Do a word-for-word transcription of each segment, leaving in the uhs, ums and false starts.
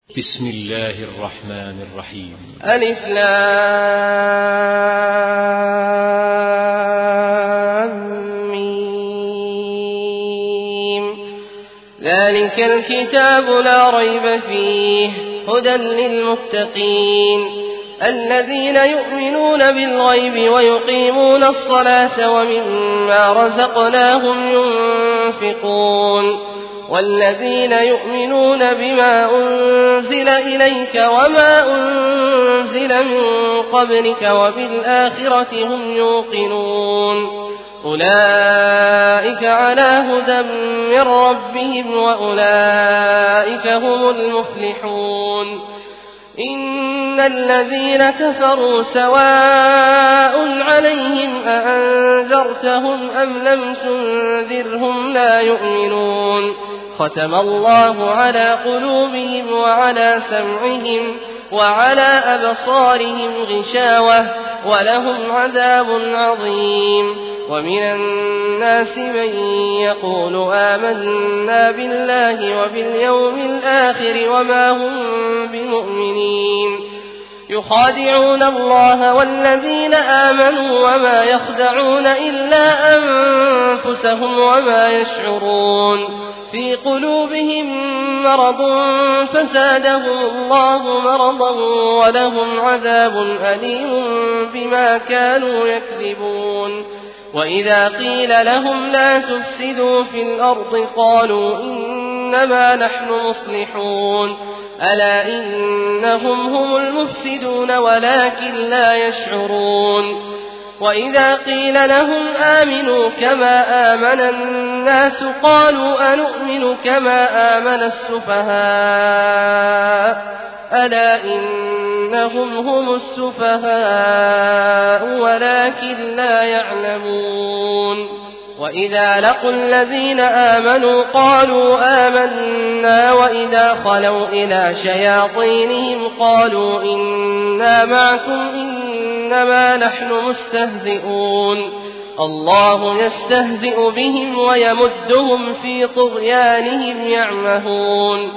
بسم الله الرحمن الرحيم. ألف لام ميم. ذلك الكتاب لا ريب فيه هدى للمتقين الذين يؤمنون بالغيب ويقيمون الصلاة ومما رزقناهم ينفقون والذين يؤمنون بما أنزل إليك وما أنزل من قبلك وبالآخرة هم يوقنون أولئك على هدى من ربهم وأولئك هم المفلحون. إن الذين كفروا سواء عليهم أأنذرتهم أم لم تنذرهم لا يؤمنون ختم الله على قلوبهم وعلى سمعهم وعلى أبصارهم غشاوة ولهم عذاب عظيم. ومن الناس من يقول آمنا بالله وباليوم الآخر وما هم بمؤمنين يخادعون الله والذين آمنوا وما يخدعون إلا أنفسهم وما يشعرون في قلوبهم مرض فزادهم الله مرضا ولهم عذاب أليم بما كانوا يكذبون. وإذا قيل لهم لا تفسدوا في الأرض قالوا إنما نحن مصلحون ألا إنهم هم المفسدون ولكن لا يشعرون. وإذا قيل لهم آمنوا كما آمن الناس قالوا أنؤمن كما آمن السفهاء ألا إنهم هم السفهاء ولكن لا يعلمون. وإذا لقوا الذين آمنوا قالوا آمنا وإذا خلوا إلى شياطينهم قالوا إنا معكم إنما نحن مستهزئون الله يستهزئ بهم ويمدهم في طغيانهم يعمهون.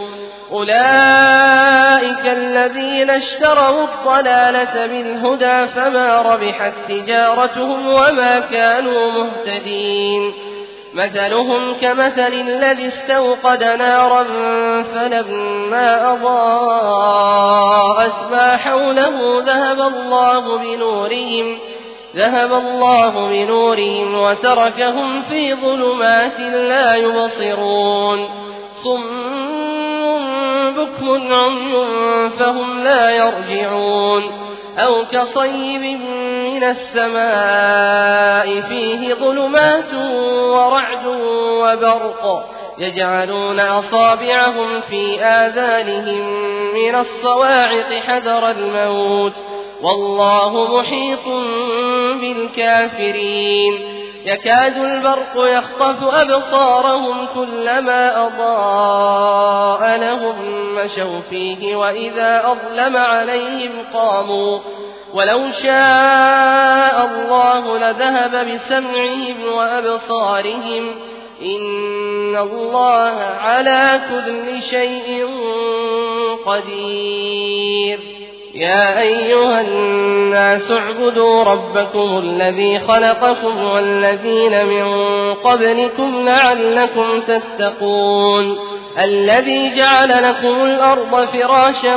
أولئك الذين اشتروا الضلالة بالهدى فما ربحت تجارتهم وما كانوا مهتدين. مثلهم كمثل الذي استوقد نارا فلما أضاءت ما حوله ذهب الله بنورهم ذهب الله بنورهم وتركهم في ظلمات لا يبصرون صم بكم عمي فهم لا يرجعون. أو كصيب من السماء فيه ظلمات ورعد وبرق يجعلون أصابعهم في آذانهم من الصواعق حذر الموت والله محيط بالكافرين. يكاد البرق يخطف أبصارهم كلما أضاء لهم مشوا فيه وإذا أظلم عليهم قاموا ولو شاء الله لذهب بسمعهم وأبصارهم إن الله على كل شيء قدير. يا أيها الناس اعبدوا ربكم الذي خلقكم والذين من قبلكم لعلكم تتقون الذي جعل لكم الأرض فراشا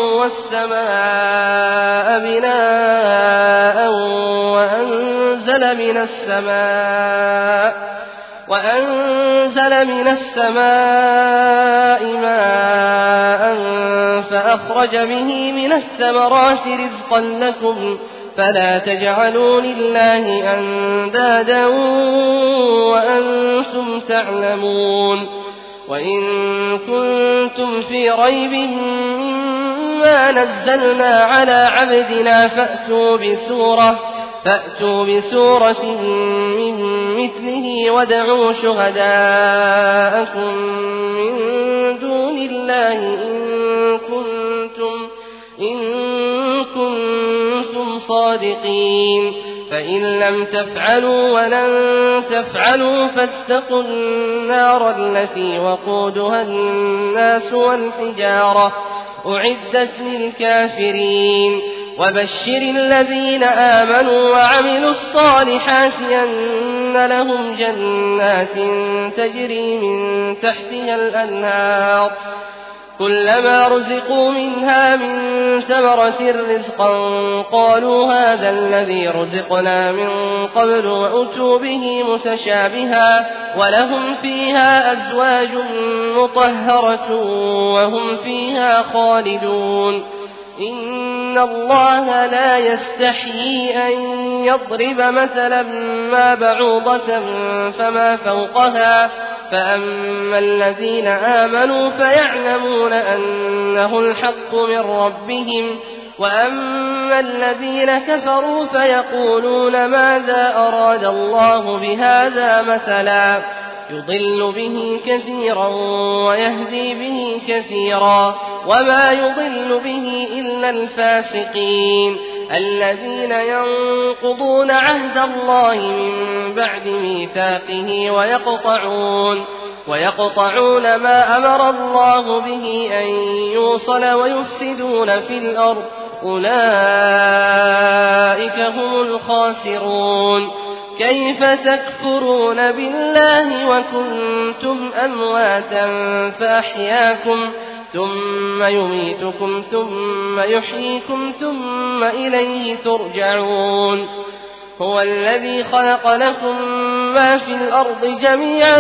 والسماء بناء وأنزل من السماء وأنزل من السماء ماء فأخرج به من الثمرات رزقا لكم فلا تجعلوا لله أندادا وأنتم تعلمون. وإن كنتم في ريب مما نزلنا على عبدنا فأتوا بسورة فأتوا بسورة من مثله وادعوا شهداءكم من دون الله إن كنتم, إن كنتم صادقين. فإن لم تفعلوا ولن تفعلوا فاتقوا النار التي وقودها الناس والحجارة أعدت للكافرين وبشر الذين آمنوا وعملوا الصالحات أن لهم جنات تجري من تحتها الأنهار كلما رزقوا منها من ثمرة رزقا قالوا هذا الذي رزقنا من قبل وأتوا به متشابها ولهم فيها أزواج مطهرة وهم فيها خالدون إن الله لا يستحيي أن يضرب مثلا ما بعوضة فما فوقها فأما الذين آمنوا فيعلمون أنه الحق من ربهم وأما الذين كفروا فيقولون ماذا أراد الله بهذا مثلا يضل به كثيرا ويهدي به كثيرا وما يضل به إلا الفاسقين الذين ينقضون عهد الله من بعد ميثاقه ويقطعون ويقطعون ما أمر الله به أن يوصل ويفسدون في الأرض أولئك هم الخاسرون كيف تكفرون بالله وكنتم أمواتا فأحياكم ثم يميتكم ثم يحييكم ثم إليه ترجعون هو الذي خلق لكم ما في الأرض جميعا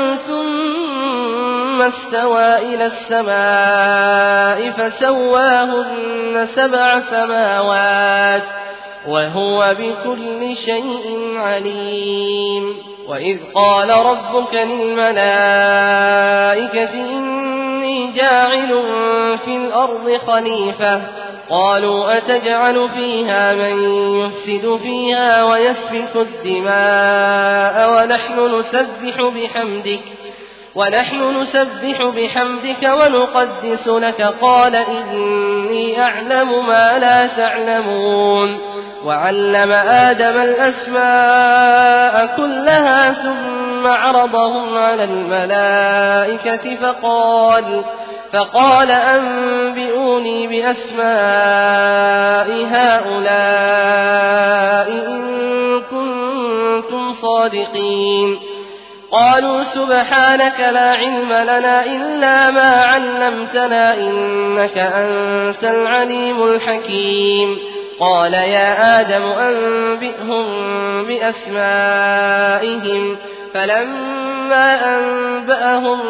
ثم استوى إلى السماء فسواهن سبع سماوات وهو بكل شيء عليم وإذ قال ربك للملائكة إني جاعل في الأرض خليفة قالوا أتجعل فيها من يفسد فيها ويسفك الدماء ونحن نسبح بحمدك ونحن نسبح بحمدك ونقدس لك قال إني أعلم ما لا تعلمون وعلم آدم الأسماء كلها ثم عرضهم على الملائكة فقال فقال أنبئوني بأسماء هؤلاء إن كنتم صادقين قالوا سبحانك لا علم لنا إلا ما علمتنا إنك أنت العليم الحكيم قال يا آدم أنبئهم بأسمائهم فلما أنبأهم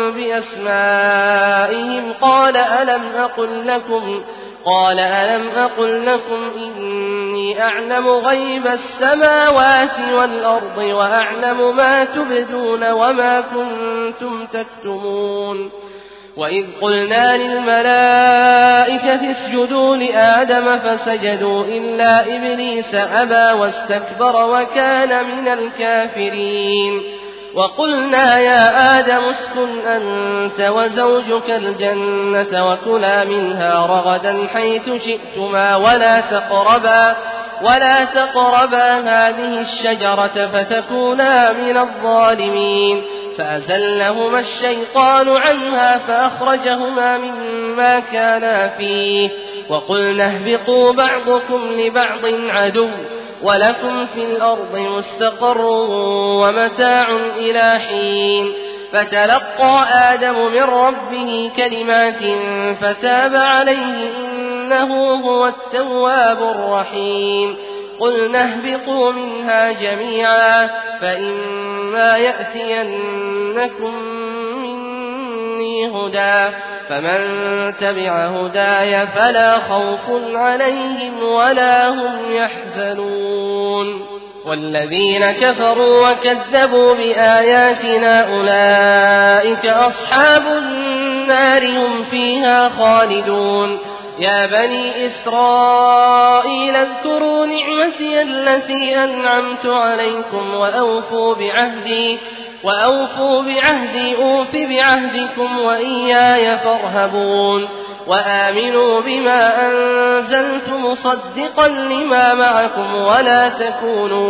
بأسمائهم قال ألم أقل لكم قال ألم أقل لكم إني أعلم غيب السماوات والأرض وأعلم ما تبدون وما كنتم تكتمون وإذ قلنا للملائكة اسجدوا لآدم فسجدوا إلا إبليس أبى واستكبر وكان من الكافرين وقلنا يا آدم اسكن أنت وزوجك الجنة وكلا منها رغدا حيث شئتما ولا تقربا ولا تقربا هذه الشجرة فتكونا من الظالمين فأزلهما الشيطان عنها فأخرجهما مما كانا فيه وقلنا اهبطوا بعضكم لبعض عدو ولكم في الأرض مستقر ومتاع إلى حين فتلقى آدم من ربه كلمات فتاب عليه إنه هو التواب الرحيم قلنا اهبطوا منها جميعا فإما يأتينكم مني هدى فمن تبع هداي فلا خوف عليهم ولا هم يحزنون والذين كفروا وكذبوا بآياتنا أولئك أصحاب النار هم فيها خالدون يا بني إسرائيل اذكروا نعمتي التي أنعمت عليكم وأوفوا بعهدي وأوفوا بعهدي أوف بعهدكم وإياي فارهبون وآمنوا بما أنزلت مصدقا لما معكم ولا تكونوا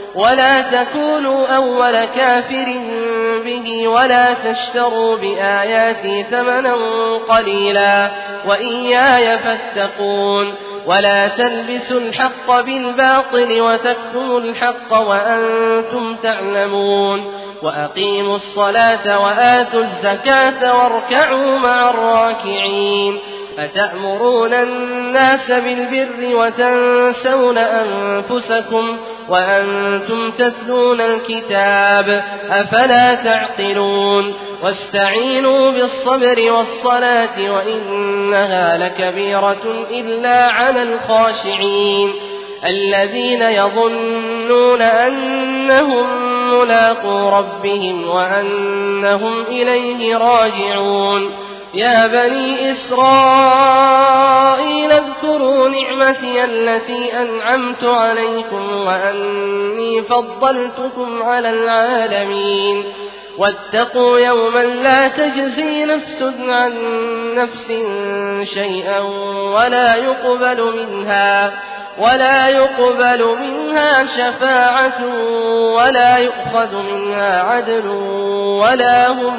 ولا تكونوا أول كافر به ولا تشتروا بآياتي ثمنا قليلا وإياي فاتقون ولا تلبسوا الحق بالباطل وتكتموا الحق وأنتم تعلمون وأقيموا الصلاة وآتوا الزكاة واركعوا مع الراكعين أتأمرون الناس بالبر وتنسون أنفسكم وأنتم تتلون الكتاب أفلا تعقلون واستعينوا بالصبر والصلاة وإنها لكبيرة إلا على الخاشعين الذين يظنون أنهم ملاقو ربهم وأنهم إليه راجعون يا بني إسرائيل اذكروا نعمتي التي أنعمت عليكم وأني فضلتكم على العالمين واتقوا يوما لا تجزي نفس عن نفس شيئا ولا يقبل منها ولا يقبل منها شفاعة ولا يؤخذ منها عدل ولا هم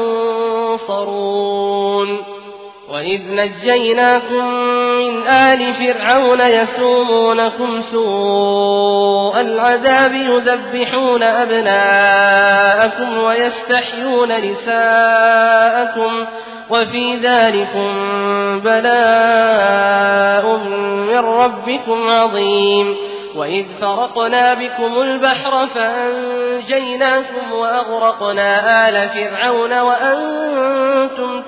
ينصرون وإذ نجيناكم من آل فرعون يسومونكم سوء العذاب يذبحون أبناءكم ويستحيون نساءكم وفي ذلكم بلاء من ربكم عظيم وإذ فرقنا بكم البحر فأنجيناكم وأغرقنا آل فرعون وأنتم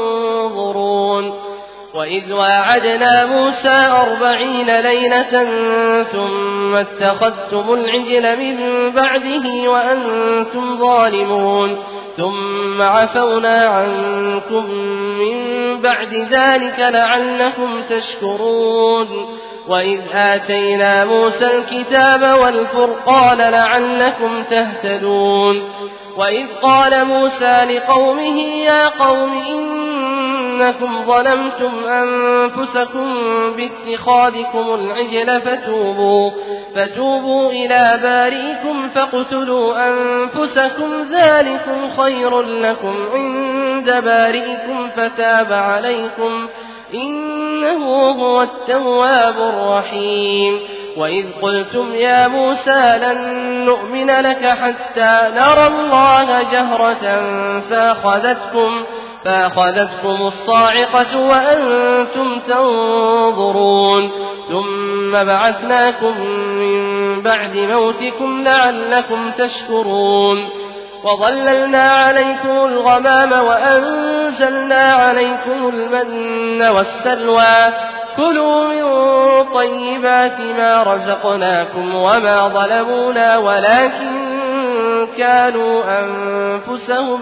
تنظرون وإذ واعدنا موسى أربعين ليلة ثم اتخذتم العجل من بعده وأنتم ظالمون ثم عفونا عنكم من بعد ذلك لعلكم تشكرون وإذ آتينا موسى الكتاب والفرقان لعلكم تهتدون وإذ قال موسى لقومه يا قوم إنكم ظلمتم أنفسكم باتخاذكم العجل فتوبوا, فتوبوا إلى بارئكم فاقتلوا أنفسكم ذلكم خير لكم عند بارئكم فتاب عليكم إنه هو التواب الرحيم وإذ قلتم يا موسى لن نؤمن لك حتى نرى الله جهرة فأخذتكم, فأخذتكم الصاعقة وأنتم تنظرون ثم بعثناكم من بعد موتكم لعلكم تشكرون وظللنا عليكم الغمام وأنزلنا عليكم المن والسلوى كلوا من طيبات ما رزقناكم وما ظلمونا ولكن كانوا أنفسهم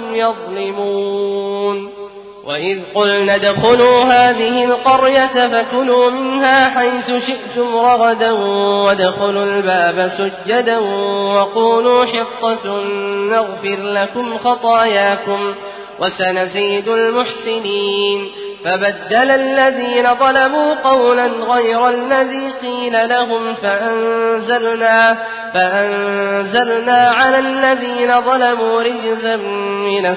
يظلمون وإذ قلنا ادخلوا هذه القرية فكلوا منها حيث شئتم رغدا وادخلوا الباب سجدا وقولوا حطة نغفر لكم خطاياكم وسنزيد المحسنين فبدل الذين ظلموا قولا غير الذي قيل لهم فأنزلنا, فأنزلنا على الذين ظلموا رجزا من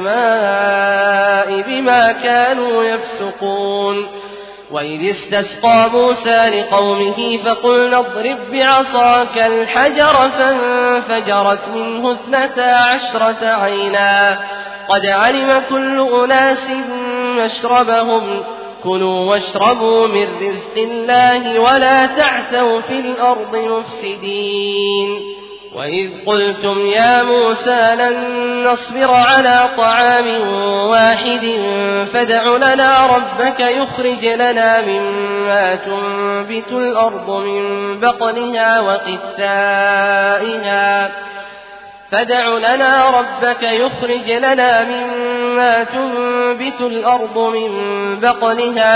السماء بما كانوا يفسقون وإذ استسقى موسى لقومه فقلنا اضرب بعصاك الحجر فانفجرت منه اثنتا عشرة عينا قد علم كل أناس مشربهم كلوا واشربوا من رزق الله ولا تعثوا في الأرض مفسدين وإذ قلتم يا موسى لن نصبر على طعام واحد فادع لنا ربك يخرج لنا مما تنبت الأرض من بقلها وقثائها فادع لنا ربك يخرج لنا مما تنبت الأرض من بقلها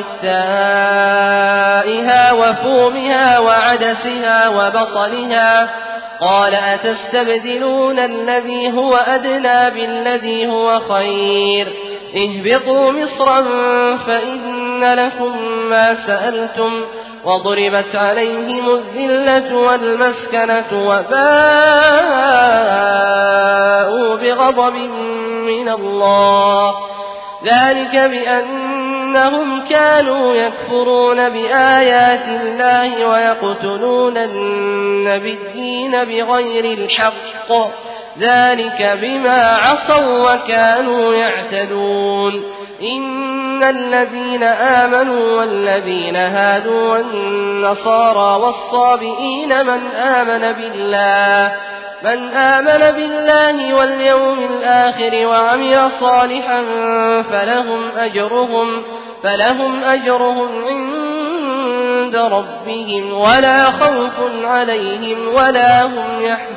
وقثائها وفومها وعدسها وبصلها قال أتستبدلون الذي هو أدنى بالذي هو خير اهبطوا مصرا فإن لكم ما سألتم وضربت عليهم الذلة والمسكنة وباءوا بغضب من الله ذلك بأنهم كانوا يكفرون بآيات الله ويقتلون النبيين بغير الحق ذلك بما عصوا وكانوا يعتدون إن الذين آمنوا والذين هادوا والنصارى والصابئين من آمن بالله من آمن بالله واليوم الآخر وعمل صالحا فلهم أجرهم فلهم أجرهم عند ربهم ولا خوف عليهم ولا هم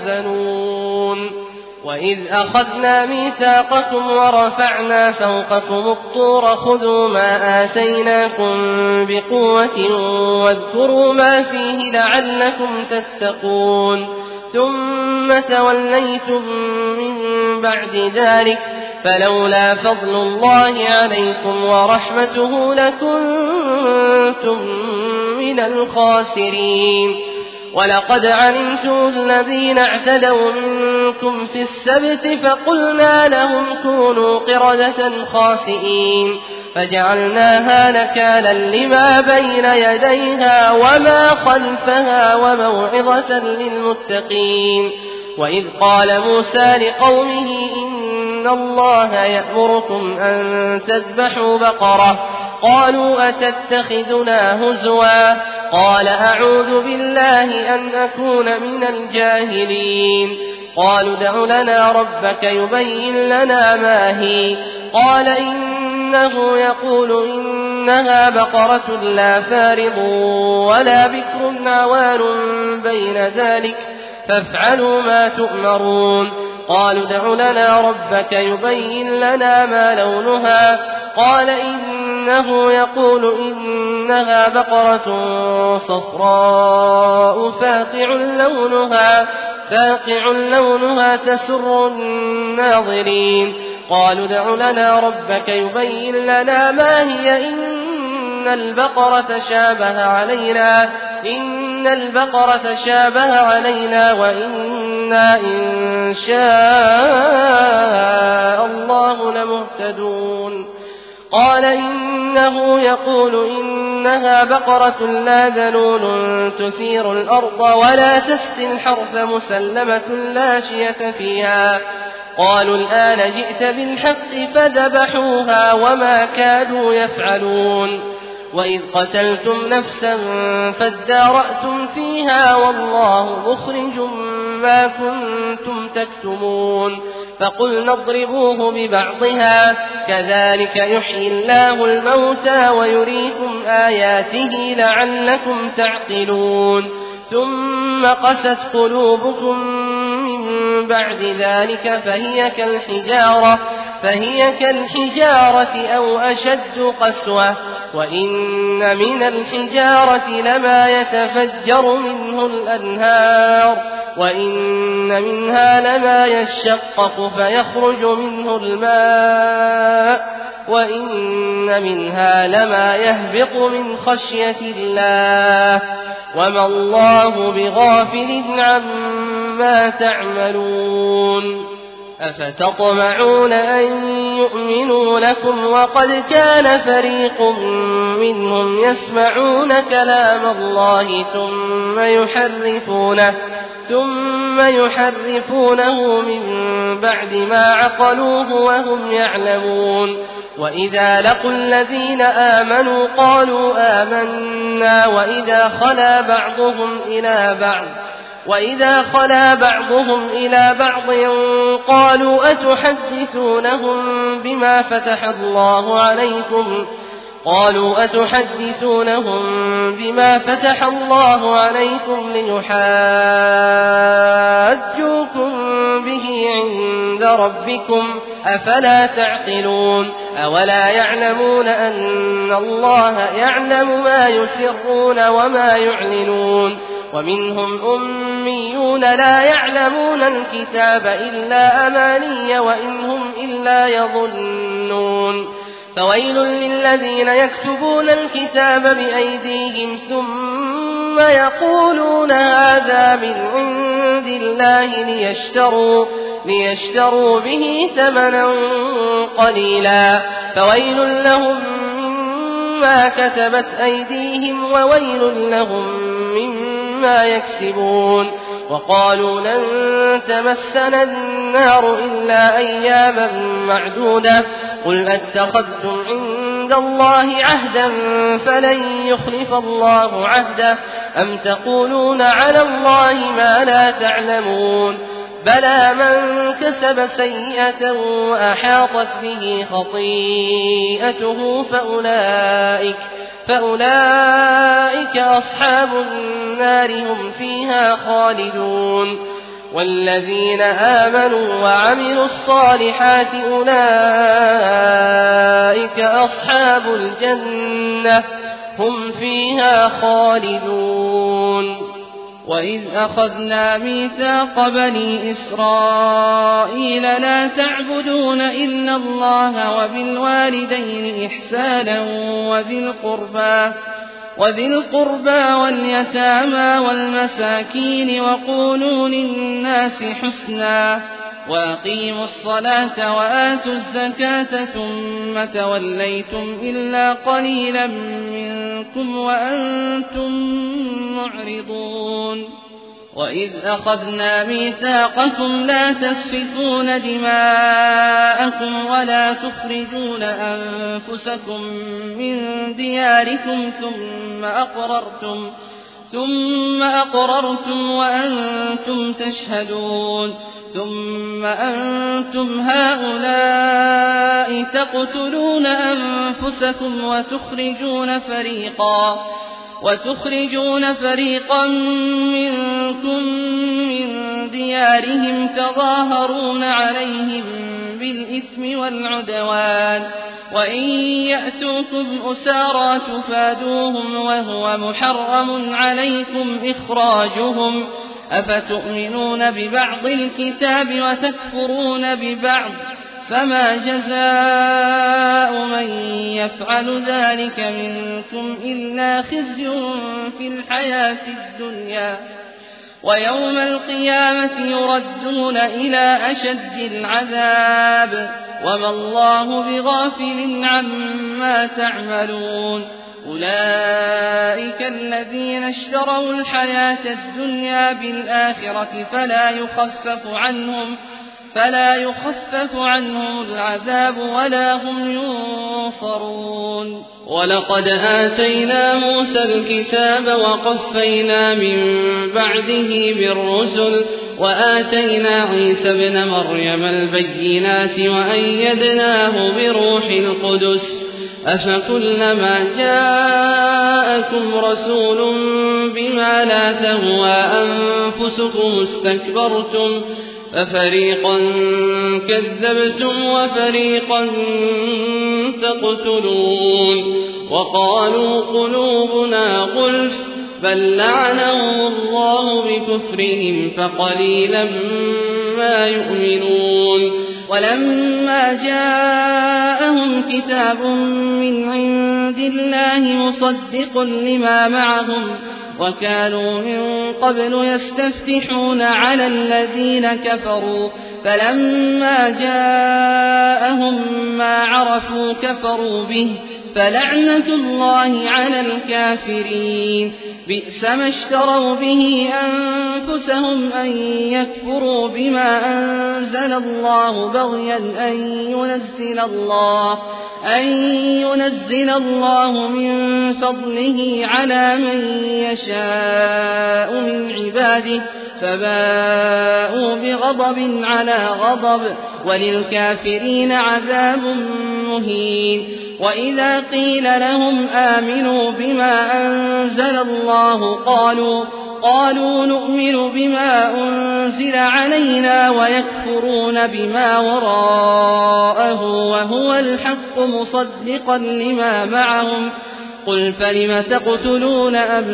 يحزنون وإذ أخذنا ميثاقكم ورفعنا فوقكم الطور خذوا ما آتيناكم بقوة واذكروا ما فيه لعلكم تتقون ثم توليتم من بعد ذلك فلولا فضل الله عليكم ورحمته لكنتم من الخاسرين ولقد علمتم الذين اعتدوا منكم في السبت فقلنا لهم كونوا قردة خاسئين فجعلناها نكالا لما بين يديها وما خلفها وموعظة للمتقين وإذ قال موسى لقومه إن الله يأمركم أن تذبحوا بقرة قالوا أتتخذنا هزوا قال أعوذ بالله أن أكون من الجاهلين قالوا ادع لنا ربك يبين لنا ما هي قال إنه يقول إنها بقرة لا فارض ولا بكر عوان بين ذلك فافعلوا ما تؤمرون قالوا ادع لنا ربك يبين لنا ما لونها قال إنه يقول إنها بقرة صفراء فاقع لونها فاقع لونها تسر الناظرين قالوا ادع لنا ربك يبين لنا ما هي إن البقرة تشابه علينا إن البقرة تشابه علينا وإنا إن شاء الله لمهتدون قال إنه يقول إنها بقرة لا ذلول تثير الأرض ولا تسقي الحرث مسلمة لا شية فيها قالوا الآن جئت بالحق فذبحوها وما كادوا يفعلون وإذ قتلتم نفسا فادارأتم فيها والله مخرج ما كنتم تكتمون فقلنا اضربوه ببعضها كذلك يحيي الله الموتى ويريكم آياته لعلكم تعقلون ثم قست قلوبكم من بعد ذلك فهي كالحجارة فهي كالحجارة أو أشد قسوة وإن من الحجارة لما يتفجر منه الأنهار وإن منها لما يشقق فيخرج منه الماء وإن منها لما يهبط من خشية الله وما الله بغافل عما تعملون أفتطمعون أن يؤمنوا لكم وقد كان فريق منهم يسمعون كلام الله ثم يحرفونه ثم يحرفونه من بعد ما عقلوه وهم يعلمون وإذا لقوا الذين آمنوا قالوا آمنا وإذا خلا بعضهم إلى بعض وإذا خلا بعضهم إلى بعض قالوا أتحدثونهم بما فتح الله عليكم قالوا أتحدثونهم بما فتح الله عليكم ليحاجوكم به عند ربكم أفلا تعقلون أولا يعلمون أن الله يعلم ما يسرون وما يعلنون ومنهم أميون لا يعلمون الكتاب إلا أماني وإن هم إلا يظنون فويل للذين يكتبون الكتاب بأيديهم ثم يقولون هذا من عند الله ليشتروا, ليشتروا به ثمنا قليلا فويل لهم مما كتبت أيديهم وويل لهم مما يكسبون. وقالوا لن تمسنا النار إلا أياما معدودة قل أتخذتم عند الله عهدا فلن يخلف الله عهده أم تقولون على الله ما لا تعلمون بلى من كسب سيئة وأحاطت به خطيئته فأولئك, فأولئك أصحاب النار هم فيها خالدون. والذين آمنوا وعملوا الصالحات أولئك أصحاب الجنة هم فيها خالدون. وإذ أخذنا ميثاق بني إسرائيل لا تعبدون إلا الله وبالوالدين إحسانا وذي القربى وذي القربى واليتامى والمساكين وقولوا للناس حسنا وأقيموا الصلاة وآتوا الزكاة ثم توليتم إلا قليلا منكم وأنتم معرضون. وإذ أخذنا ميثاقكم لا تسفكون دماءكم ولا تخرجون أنفسكم من دياركم ثم أقررتم, ثم أقررتم وأنتم تشهدون ثم أنتم هؤلاء تقتلون أنفسكم وتخرجون فريقا وتخرجون فريقا منكم من ديارهم تظاهرون عليهم بالإثم والعدوان وإن يأتوكم أسارى تفادوهم وهو محرم عليكم إخراجهم أفتؤمنون ببعض الكتاب وتكفرون ببعض فما جزاء من يفعل ذلك منكم إلا خزي في الحياة الدنيا ويوم القيامة يردون إلى أشد العذاب وما الله بغافل عما تعملون. أولئك الذين اشتروا الحياة الدنيا بالآخرة فلا يخفف عنهم فلا يخفف عنهم العذاب ولا هم ينصرون. ولقد آتينا موسى الكتاب وقفينا من بعده بالرسل وآتينا عيسى ابن مريم البينات وأيدناه بروح القدس أفكلما جاءكم رسول بما لا تهوى أنفسكم استكبرتم ففريقا كذبتم وفريقا تقتلون. وقالوا قلوبنا غلف بل لعنهم الله بكفرهم فقليلا ما يؤمنون. ولما جاءهم كتاب من عند الله مصدق لما معهم وكانوا من قبل يستفتحون على الذين كفروا فلما جاءهم ما عرفوا كفروا به فلعنة الله على الكافرين. بئس ما اشتروا به أنفسهم أن يكفروا بما أنزل الله بغيا أن ينزل الله أن ينزل الله من فضله على من يشاء من عباده فباءوا بغضب على غضب وللكافرين عذاب مهين. وإذا قيل لهم آمنوا بما أنزل الله قالوا قالوا نؤمن بما أنزل علينا ويكفرون بما وراءه وهو الحق مصدقا لما معهم قل فلم تقتلون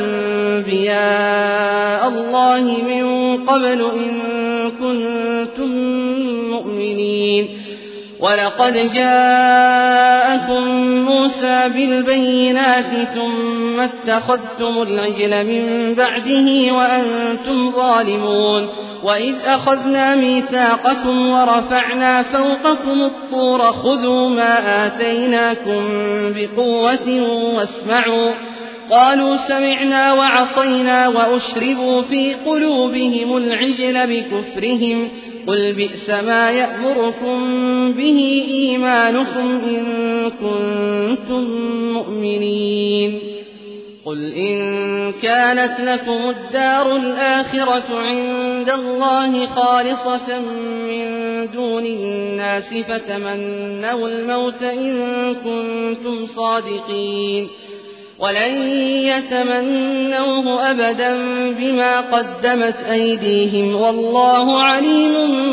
أنبياء الله من قبل إن كنتم مؤمنين. ولقد جاءكم موسى بالبينات ثم اتخذتم العجل من بعده وأنتم ظالمون وإذ أخذنا ميثاقكم ورفعنا فوقكم الطور خذوا ما آتيناكم بقوة واسمعوا قالوا سمعنا وعصينا وأشربوا في قلوبهم العجل بكفرهم قل بئس ما يأمركم به إيمانكم إن كنتم مؤمنين قل إن كانت لكم الدار الآخرة عند الله خالصة من دون الناس فتمنوا الموت إن كنتم صادقين ولن يتمنوه أبدا بما قدمت أيديهم والله عليم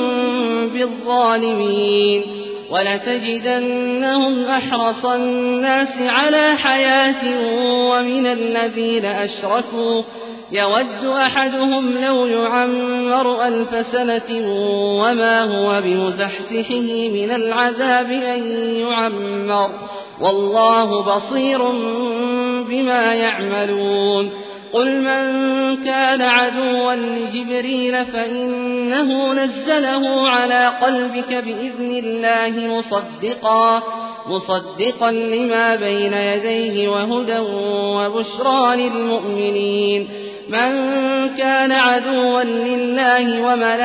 بالظالمين ولتجدنهم أحرص الناس على حياة ومن الذين أشركوا يود أحدهم لو يعمر ألف سنة وما هو بمزحزحه من العذاب أن يعمر والله بصير بما يعملون قل من كان عدوا لجبريل فإنه نزله على قلبك بإذن الله مصدقا مصدقا لما بين يديه وهدى وبشرى للمؤمنين من كان عدوا لله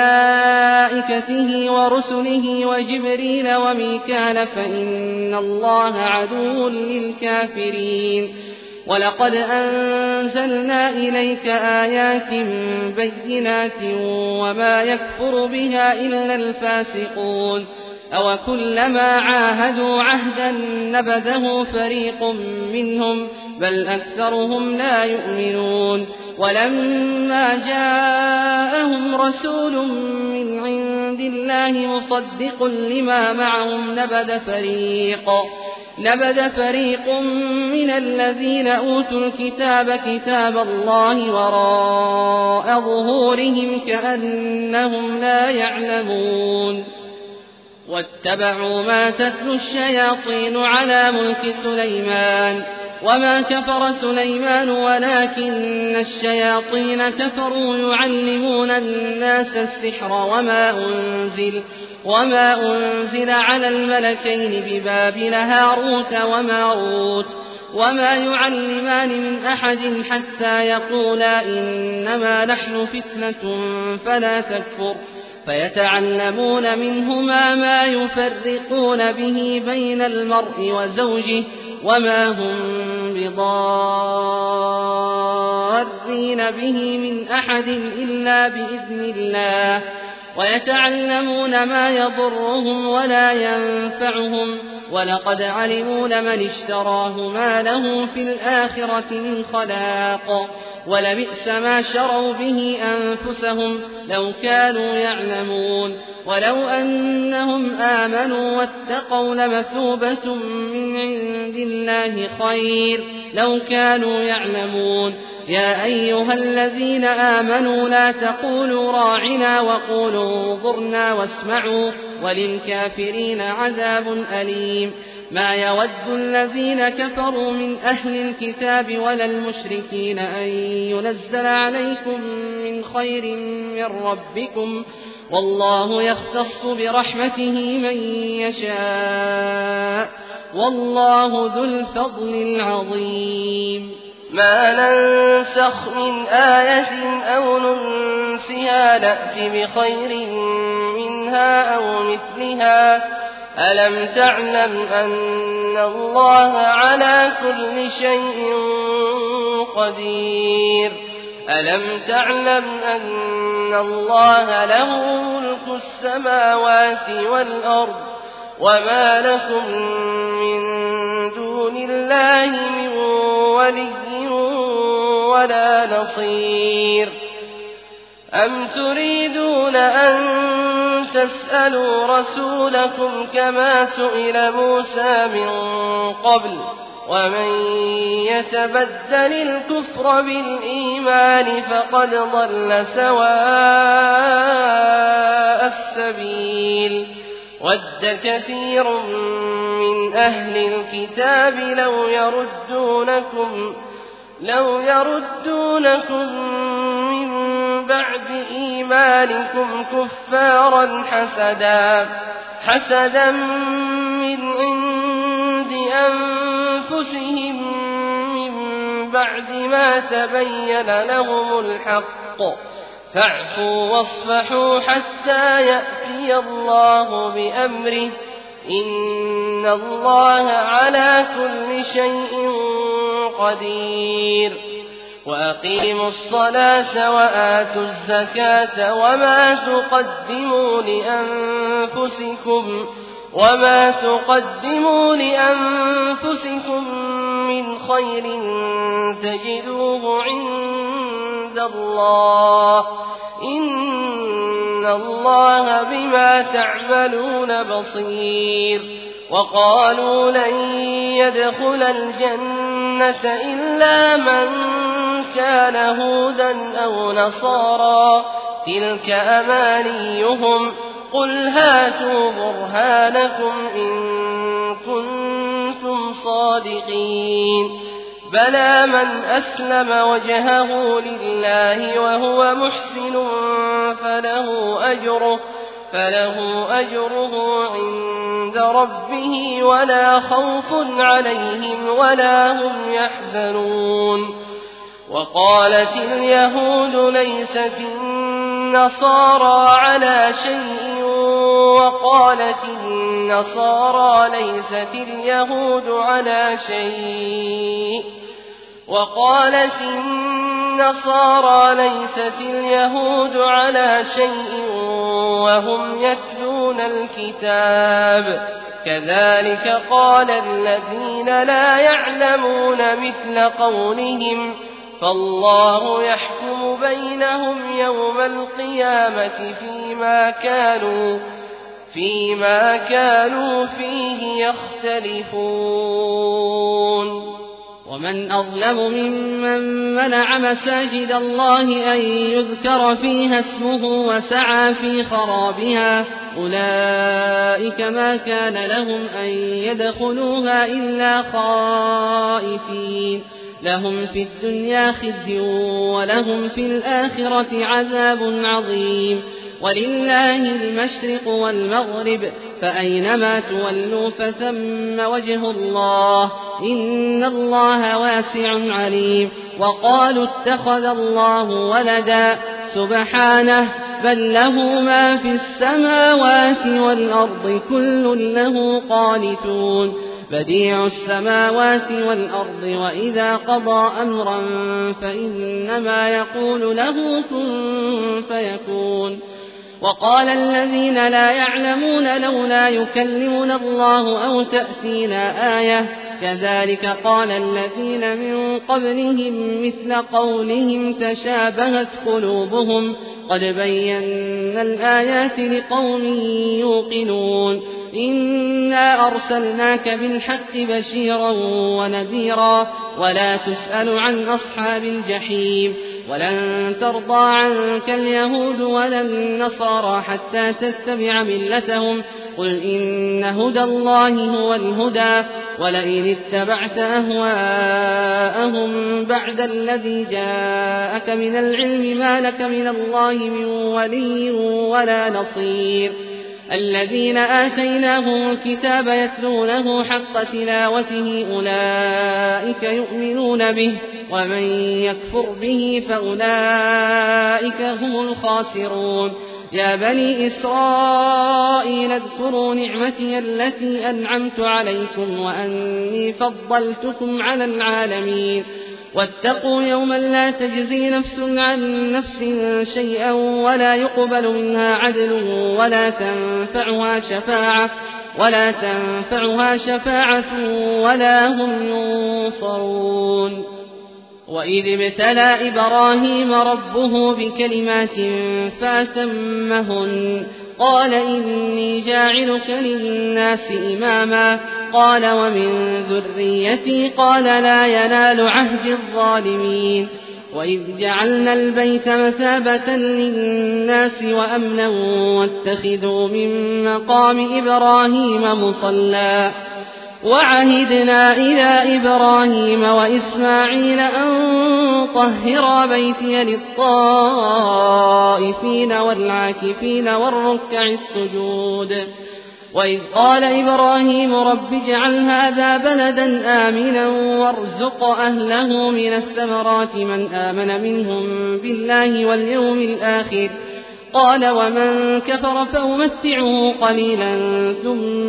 وملائكته ورسله وجبريل وميكال فإن الله عدو للكافرين ولقد أنزلنا إليك آيات بينات وما يكفر بها إلا الفاسقون أو كلما عاهدوا عهدا نبذه فريق منهم بل أكثرهم لا يؤمنون ولما جاءهم رسول من عند الله مصدق لما معهم نبذ فريق نبذ فريق من الذين أوتوا الكتاب كتاب الله وراء ظهورهم كأنهم لا يعلمون واتبعوا ما تتلو الشياطين على ملك سليمان وما كفر سليمان ولكن الشياطين كفروا يعلمون الناس السحر وما أنزل وما أنزل على الملكين ببابل هاروت وماروت وما يعلمان من أحد حتى يقولا إنما نحن فتنة فلا تكفر فيتعلمون منهما ما يفرقون به بين المرء وزوجه وما هم بضارين به من أحد إلا بإذن الله ويتعلمون ما يضرهم ولا ينفعهم ولقد علموا لمن اشتراه ما له في الآخرة من خلاق ولبئس ما شروا به أنفسهم لو كانوا يعلمون ولو أنهم آمنوا واتقوا لمثوبة من عند الله خير لو كانوا يعلمون يا أيها الذين آمنوا لا تقولوا راعنا وقولوا انظرنا واسمعوا وللكافرين عذاب أليم ما يود الذين كفروا من أهل الكتاب ولا المشركين أن ينزل عليكم من خير من ربكم والله يختص برحمته من يشاء والله ذو الفضل العظيم ما ننسخ من آية أو ننسها نأت بخير منها أو مثلها ألم تعلم أن الله على كل شيء قدير ألم تعلم أن الله له ملك السماوات والأرض وما لكم من دون الله من ولي ولا نصير أم تريدون أن تسألوا رسولكم كما سئل موسى من قبل ومن يتبدل الكفر بالإيمان فقد ضل سواء السبيل وَدَّ كَثِيرٌ مِّنْ أَهْلِ الْكِتَابِ لَوْ يَرُدُّونَكُمْ لَوْ يَرُدُّونَكُم مِّن بَعْدِ إِيمَانِكُمْ كُفَّارًا حَسَدًا حَسَدًا مِّنْ عِندِ أَنفُسِهِم مِّن بَعْدِ مَا تَبَيَّنَ لَهُمُ الْحَقُّ ۖ فاعفوا واصفحوا حتى يأتي الله بأمره إن الله على كل شيء قدير وأقيموا الصلاة وآتوا الزكاة وما تقدموا لأنفسكم وما تقدموا لأنفسكم من خير تجدوه عند الله إن الله بما تعملون بصير وقالوا لن يدخل الجنة إلا من كان هودا أو نصارى تلك أمانيهم قل هاتوا برهانكم إن كنتم صادقين بلى من أسلم وجهه لله وهو محسن فله أجره فله أجره عند ربه ولا خوف عليهم ولا هم يحزنون وقالت اليهود ليست النصارى على شيء وقالت النصارى ليست اليهود على شيء وقالت النصارى ليست اليهود على شيء وهم يتلون الكتاب كذلك قال الذين لا يعلمون مثل قولهم فالله يحكم بينهم يوم القيامة فيما كانوا فيما كانوا فيه يختلفون ومن أظلم ممن منع مساجد الله أن يذكر فيها اسمه وسعى في خرابها أولئك ما كان لهم أن يدخلوها إلا خائفين لهم في الدنيا خزي ولهم في الآخرة عذاب عظيم ولله المشرق والمغرب فأينما تولوا فثم وجه الله إن الله واسع عليم وقالوا اتخذ الله ولدا سبحانه بل له ما في السماوات والأرض كل له قانتون بديع السماوات والأرض وإذا قضى أمرا فإنما يقول له كن فيكون وقال الذين لا يعلمون لولا يكلمنا الله أو تأتينا آية كذلك قال الذين من قبلهم مثل قولهم تشابهت قلوبهم قد بينا الآيات لقوم يوقنون إنا أرسلناك بالحق بشيرا ونذيرا ولا تسأل عن أصحاب الجحيم ولن ترضى عنك اليهود ولا النصارى حتى تتبع ملتهم قل إن هدى الله هو الهدى ولئن اتبعت أهواءهم بعد الذي جاءك من العلم ما لك من الله من ولي ولا نصير الذين آتيناهم الكتاب يتلونه حق تلاوته أولئك يؤمنون به ومن يكفر به فأولئك هم الخاسرون يا بني إسرائيل اذكروا نعمتي التي أنعمت عليكم وأني فضلتكم على العالمين واتقوا يوما لا تجزي نفس عن نفس شيئا ولا يقبل منها عدل ولا تنفعها شفاعة ولا تنفعها شفاعة ولا هم ينصرون وإذ ابتلى إبراهيم ربه بكلمات فأتمهن قال إني جاعلك للناس إماما قال ومن ذريتي قال لا ينال عهد الظالمين وإذ جعلنا البيت مثابة للناس وأمنا واتخذوا من مقام إبراهيم مصلى وعهدنا إلى إبراهيم وإسماعيل أن طهرا بيتي للطائفين والعاكفين والركع السجود وإذ قال إبراهيم رب اجعل هذا بلدا آمنا وارزق أهله من الثمرات من آمن منهم بالله واليوم الآخر قال ومن كفر فأمتعه قليلا ثم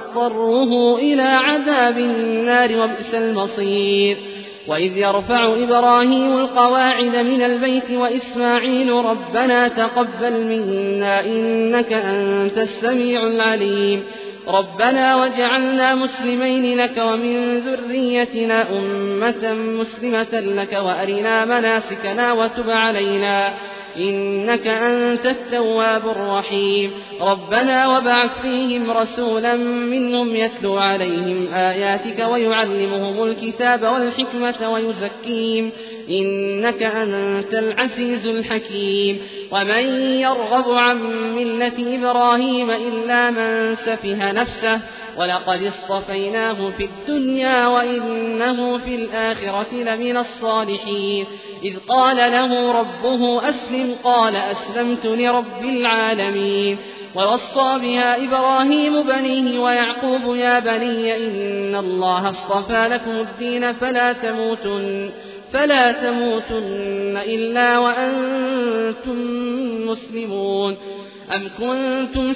أضطره إلى عذاب النار وبئس المصير وإذ يرفع إبراهيم القواعد من البيت وإسماعيل ربنا تقبل منا إنك أنت السميع العليم ربنا واجعلنا مسلمين لك ومن ذريتنا أمة مسلمة لك وأرنا مناسكنا وتب علينا إنك أنت التواب الرحيم ربنا وابعث فيهم رسولا منهم يتلو عليهم آياتك ويعلمهم الكتاب والحكمة ويزكيهم إنك أنت العزيز الحكيم ومن يرغب عن ملة إبراهيم إلا من سفه نفسه ولقد اصطفيناه في الدنيا وإنه في الآخرة لمن الصالحين إذ قال له ربه أسلم قال أسلمت لرب العالمين ووصى بها إبراهيم بنيه ويعقوب يا بني إن الله اصطفى لكم الدين فلا تموتن فلا تموتن إلا وأنتم مسلمون أم كنتم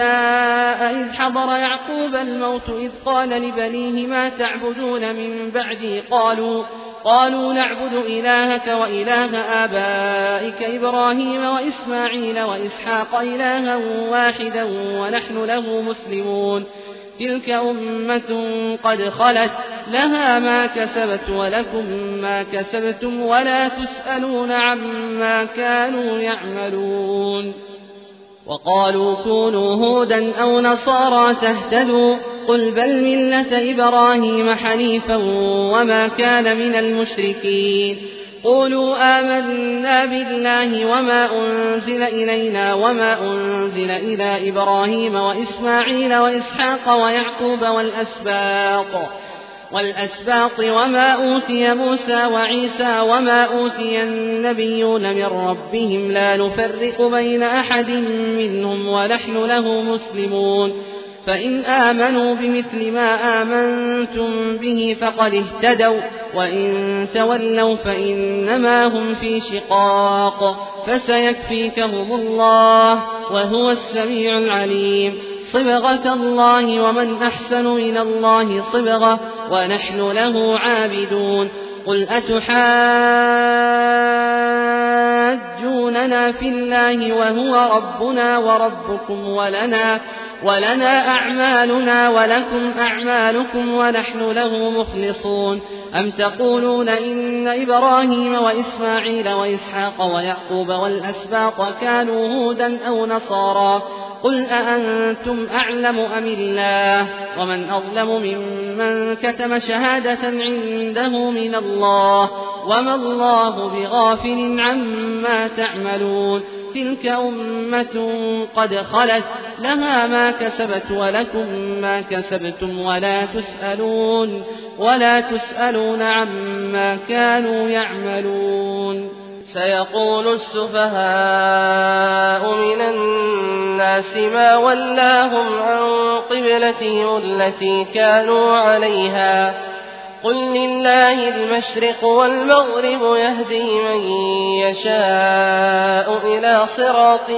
شهداء إذ حضر يعقوب الموت إذ قال لبنيه ما تعبدون من بعدي قالوا قالوا نعبد إلهك وإله آبائك إبراهيم وإسماعيل وإسحاق إلها واحدا ونحن له مسلمون تلك أمة قد خلت لها ما كسبت ولكم ما كسبتم ولا تسألون عما كانوا يعملون وقالوا كونوا هودا أو نصارى تهتدوا قل بل ملة إبراهيم حنيفا وما كان من المشركين قولوا آمنا بالله وما أنزل إلينا وما أنزل إلى إبراهيم وإسماعيل وإسحاق ويعقوب والأسباط والأسباط وما أوتي موسى وعيسى وما أوتي النبيون من ربهم لا نفرق بين أحد منهم ونحن له مسلمون فإن آمنوا بمثل ما آمنتم به فقد اهتدوا وإن تولوا فإنما هم في شقاق فسيكفيكهم الله وهو السميع العليم صبغة الله ومن أحسن من الله صبغة ونحن له عابدون قل أتحاجوننا في الله وهو ربنا وربكم ولنا ولنا أعمالنا ولكم أعمالكم ونحن له مخلصون أم تقولون إن إبراهيم وإسماعيل وإسحاق ويعقوب والأسباط كانوا هودا أو نصارى قل أأنتم أعلم أم الله ومن أظلم ممن كتم شهادة عنده من الله وما الله بغافل عما تعملون تلك أمة قد خلت لها ما كسبت ولكم ما كسبتم ولا تسألون ولا تسألون عما كانوا يعملون سيقول السفهاء من الناس ما ولاهم عن قبلتهم التي كانوا عليها قل لله المشرق والمغرب يهدي من يشاء إلى صراط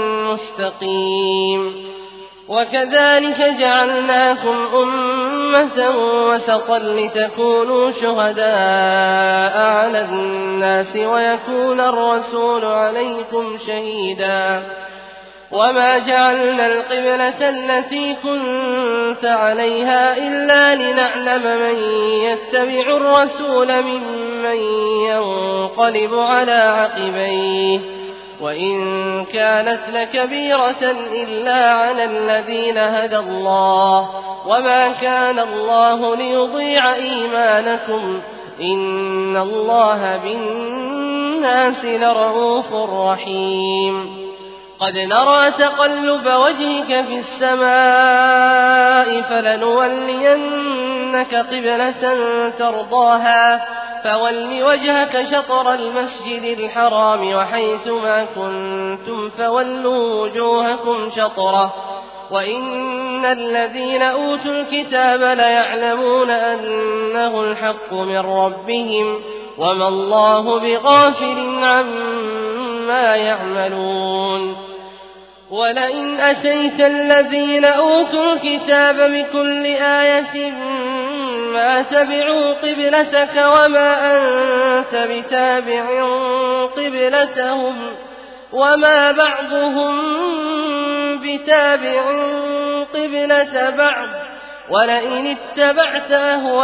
مستقيم وكذلك جعلناكم أمة وسطا لتكونوا شهداء على الناس ويكون الرسول عليكم شهيدا وما جعلنا القبلة التي كنت عليها إلا لنعلم من يتبع الرسول ممن ينقلب على عقبيه وإن كانت لكبيرة إلا على الذين هدى الله وما كان الله ليضيع إيمانكم إن الله بالناس بالناس لرءوف رحيم قد نرى تقلب وجهك في السماء فلنولينك قبلة ترضاها فول وجهك شطر المسجد الحرام وحيثما كنتم فولوا وجوهكم شطره وإن الذين أوتوا الكتاب ليعلمون أنه الحق من ربهم وما الله بغافل عما يعملون ولئن أتيت الذين أوتوا الكتاب بكل آية ما تبعوا قبلتك وما أنت بتابع قبلتهم وما بعضهم بتابع قبلة بعض ولئن اتبعت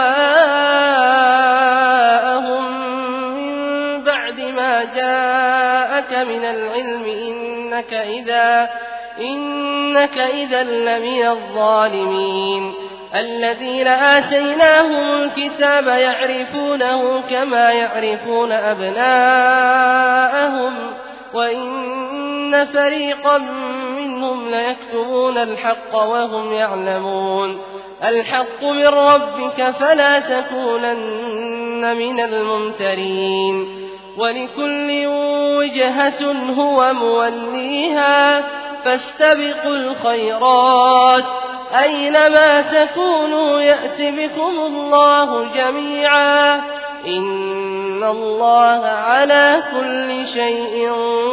أهواءهم من بعد ما جاءك من العلم إنك إذا إنك إذا لمن الظالمين الذين آتيناهم الكتاب يعرفونه كما يعرفون أبناءهم وإن فريقا منهم ليكتمون الحق وهم يعلمون الحق من ربك فلا تكونن من الممترين ولكل وجهة هو موليها فاستبقوا الخيرات أينما تكونوا يأت بكم الله جميعا إن الله على كل شيء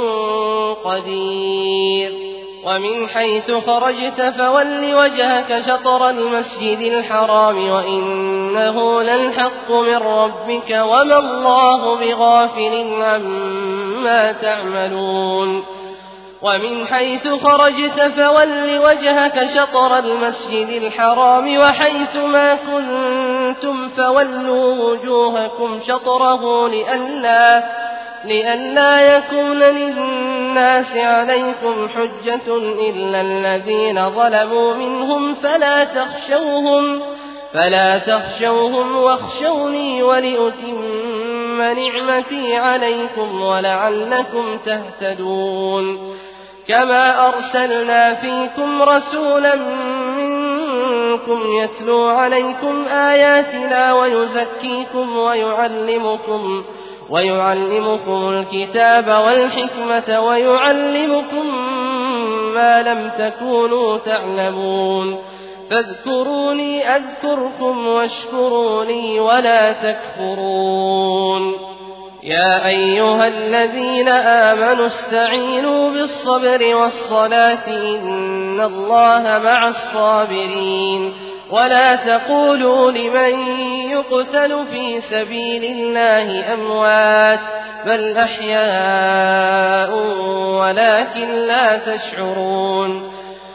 قدير ومن حيث خرجت فول وجهك شطر المسجد الحرام وإنه للحق من ربك وما الله بغافل عما تعملون ومن حيث خرجت فول وجهك شطر المسجد الحرام وحيثما كنتم فولوا وجوهكم شطره لئلا لئلا يكون للناس عليكم حجة إلا الذين ظلموا منهم فلا تخشوهم فلا تخشوهم واخشوني ولأتم نعمتي عليكم ولعلكم تهتدون كما أرسلنا فيكم رسولا منكم يتلو عليكم آياتنا ويزكيكم ويعلمكم ويعلمكم الكتاب والحكمة ويعلمكم ما لم تكونوا تعلمون فاذكروني أذكركم واشكروا لي ولا تكفرون يا أيها الذين آمنوا استعينوا بالصبر والصلاة إن الله مع الصابرين ولا تقولوا لمن يقتل في سبيل الله أموات بل أحياء ولكن لا تشعرون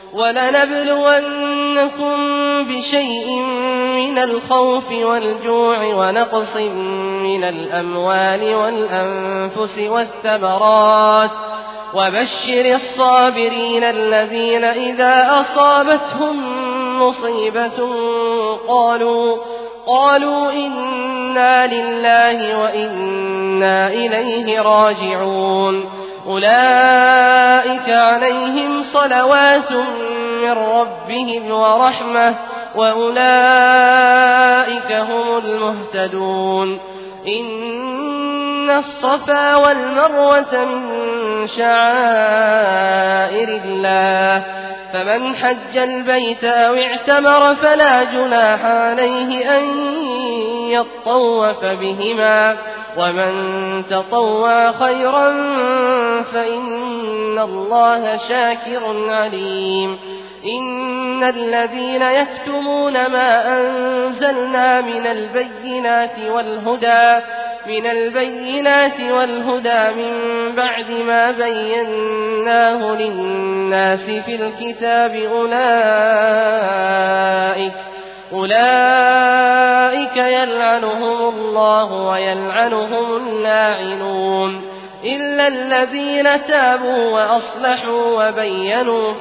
ولنبلونكم بشيء من الخوف والجوع ونقص من الأموال والأنفس والثمرات وبشر الصابرين الذين إذا أصابتهم مصيبة قالوا قالوا إنا لله وإنا إليه راجعون أولئك عليهم صلوات من ربهم ورحمة وأولئك هم المهتدون إن الصفا والمروة من شعائر الله فمن حج البيت أو اعتمر فلا جناح عليه أن يطوف بهما ومن تطوع خيرا فإن الله شاكر عليم إن الذين يكتمون ما أنزلنا من البينات والهدى من البينات والهدى من بعد ما بيناه للناس في الكتاب أولئك أولئك يلعنهم الله ويلعنهم اللاعنون إلا الذين تابوا وأصلحوا وبينوا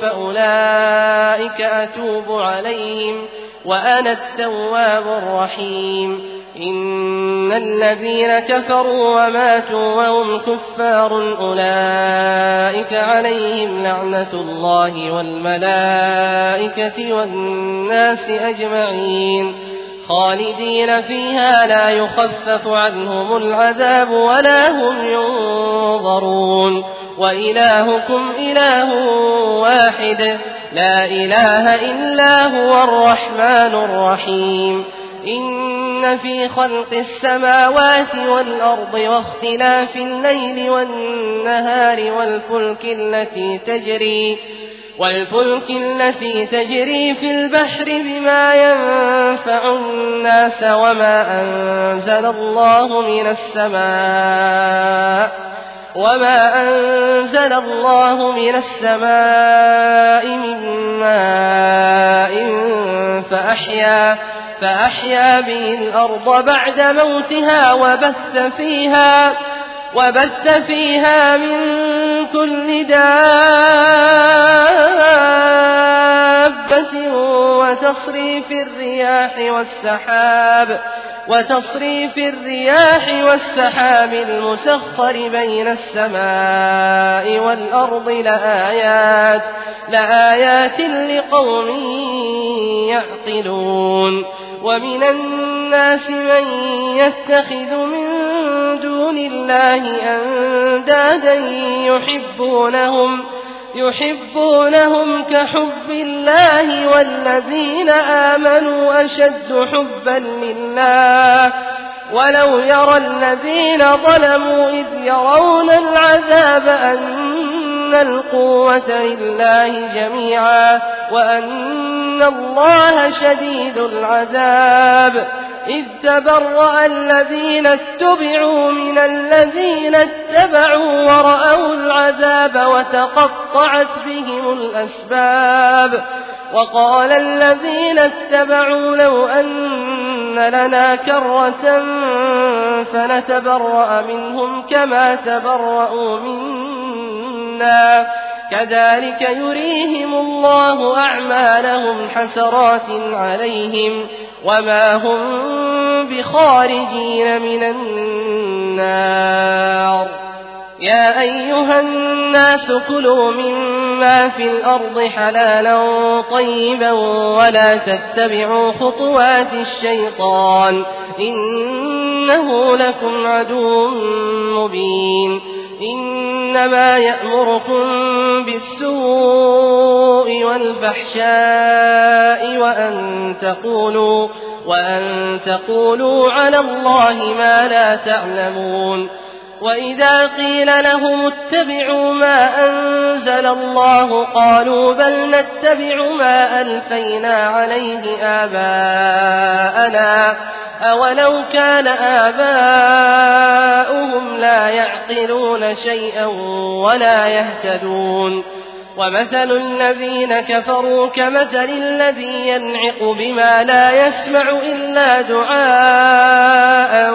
فأولئك أتوب عليهم وأنا التواب الرحيم إن الذين كفروا وماتوا وهم كفار أولئك عليهم لعنة الله والملائكة والناس أجمعين خالدين فيها لا يخفف عنهم العذاب ولا هم ينظرون وإلهكم إله واحد لا إله إلا هو الرحمن الرحيم إن في خلق السماوات والأرض واختلاف الليل والنهار والفلك التي تجري والفلك التي تجري في البحر بما ينفع الناس وما أنزل الله من السماء وما أنزل الله من السماء من ماء فأحيا فأحيا به الأرض بعد موتها وبث فيها وبث فيها من كل دابة وتصريف الرياح والسحاب وتصريف الرياح والسحاب المسخر بين السماء والأرض لآيات لآيات لقوم يعقلون ومن الناس من يتخذ من دون الله أندادا يحبونهم يحبونهم كحب الله والذين آمنوا أشد حبا لله ولو يرى الذين ظلموا إذ يرون العذاب أن القوة لله جميعا وأن الله شديد العذاب إذ تبرأ الذين اتبعوا من الذين اتبعوا ورأوا العذاب وتقطعت بهم الأسباب وقال الذين اتبعوا لو أن لنا كرة فنتبرأ منهم كما تبرأوا منا كذلك يريهم الله أعمالهم حسرات عليهم وما هم بخارجين من النار يا أيها الناس كلوا مما في الأرض حلالا طيبا ولا تتبعوا خطوات الشيطان إنه لكم عدو مبين إنما يأمركم بالسوء والفحشاء وأن تقولوا وأن تقولوا على الله ما لا تعلمون وإذا قيل لهم اتبعوا ما أنزل الله قالوا بل نتبع ما ألفينا عليه آباءنا أولو كان آباؤهم لا يعقلون شيئا ولا يهتدون ومثل الذين كفروا كمثل الذي ينعق بما لا يسمع إلا دعاء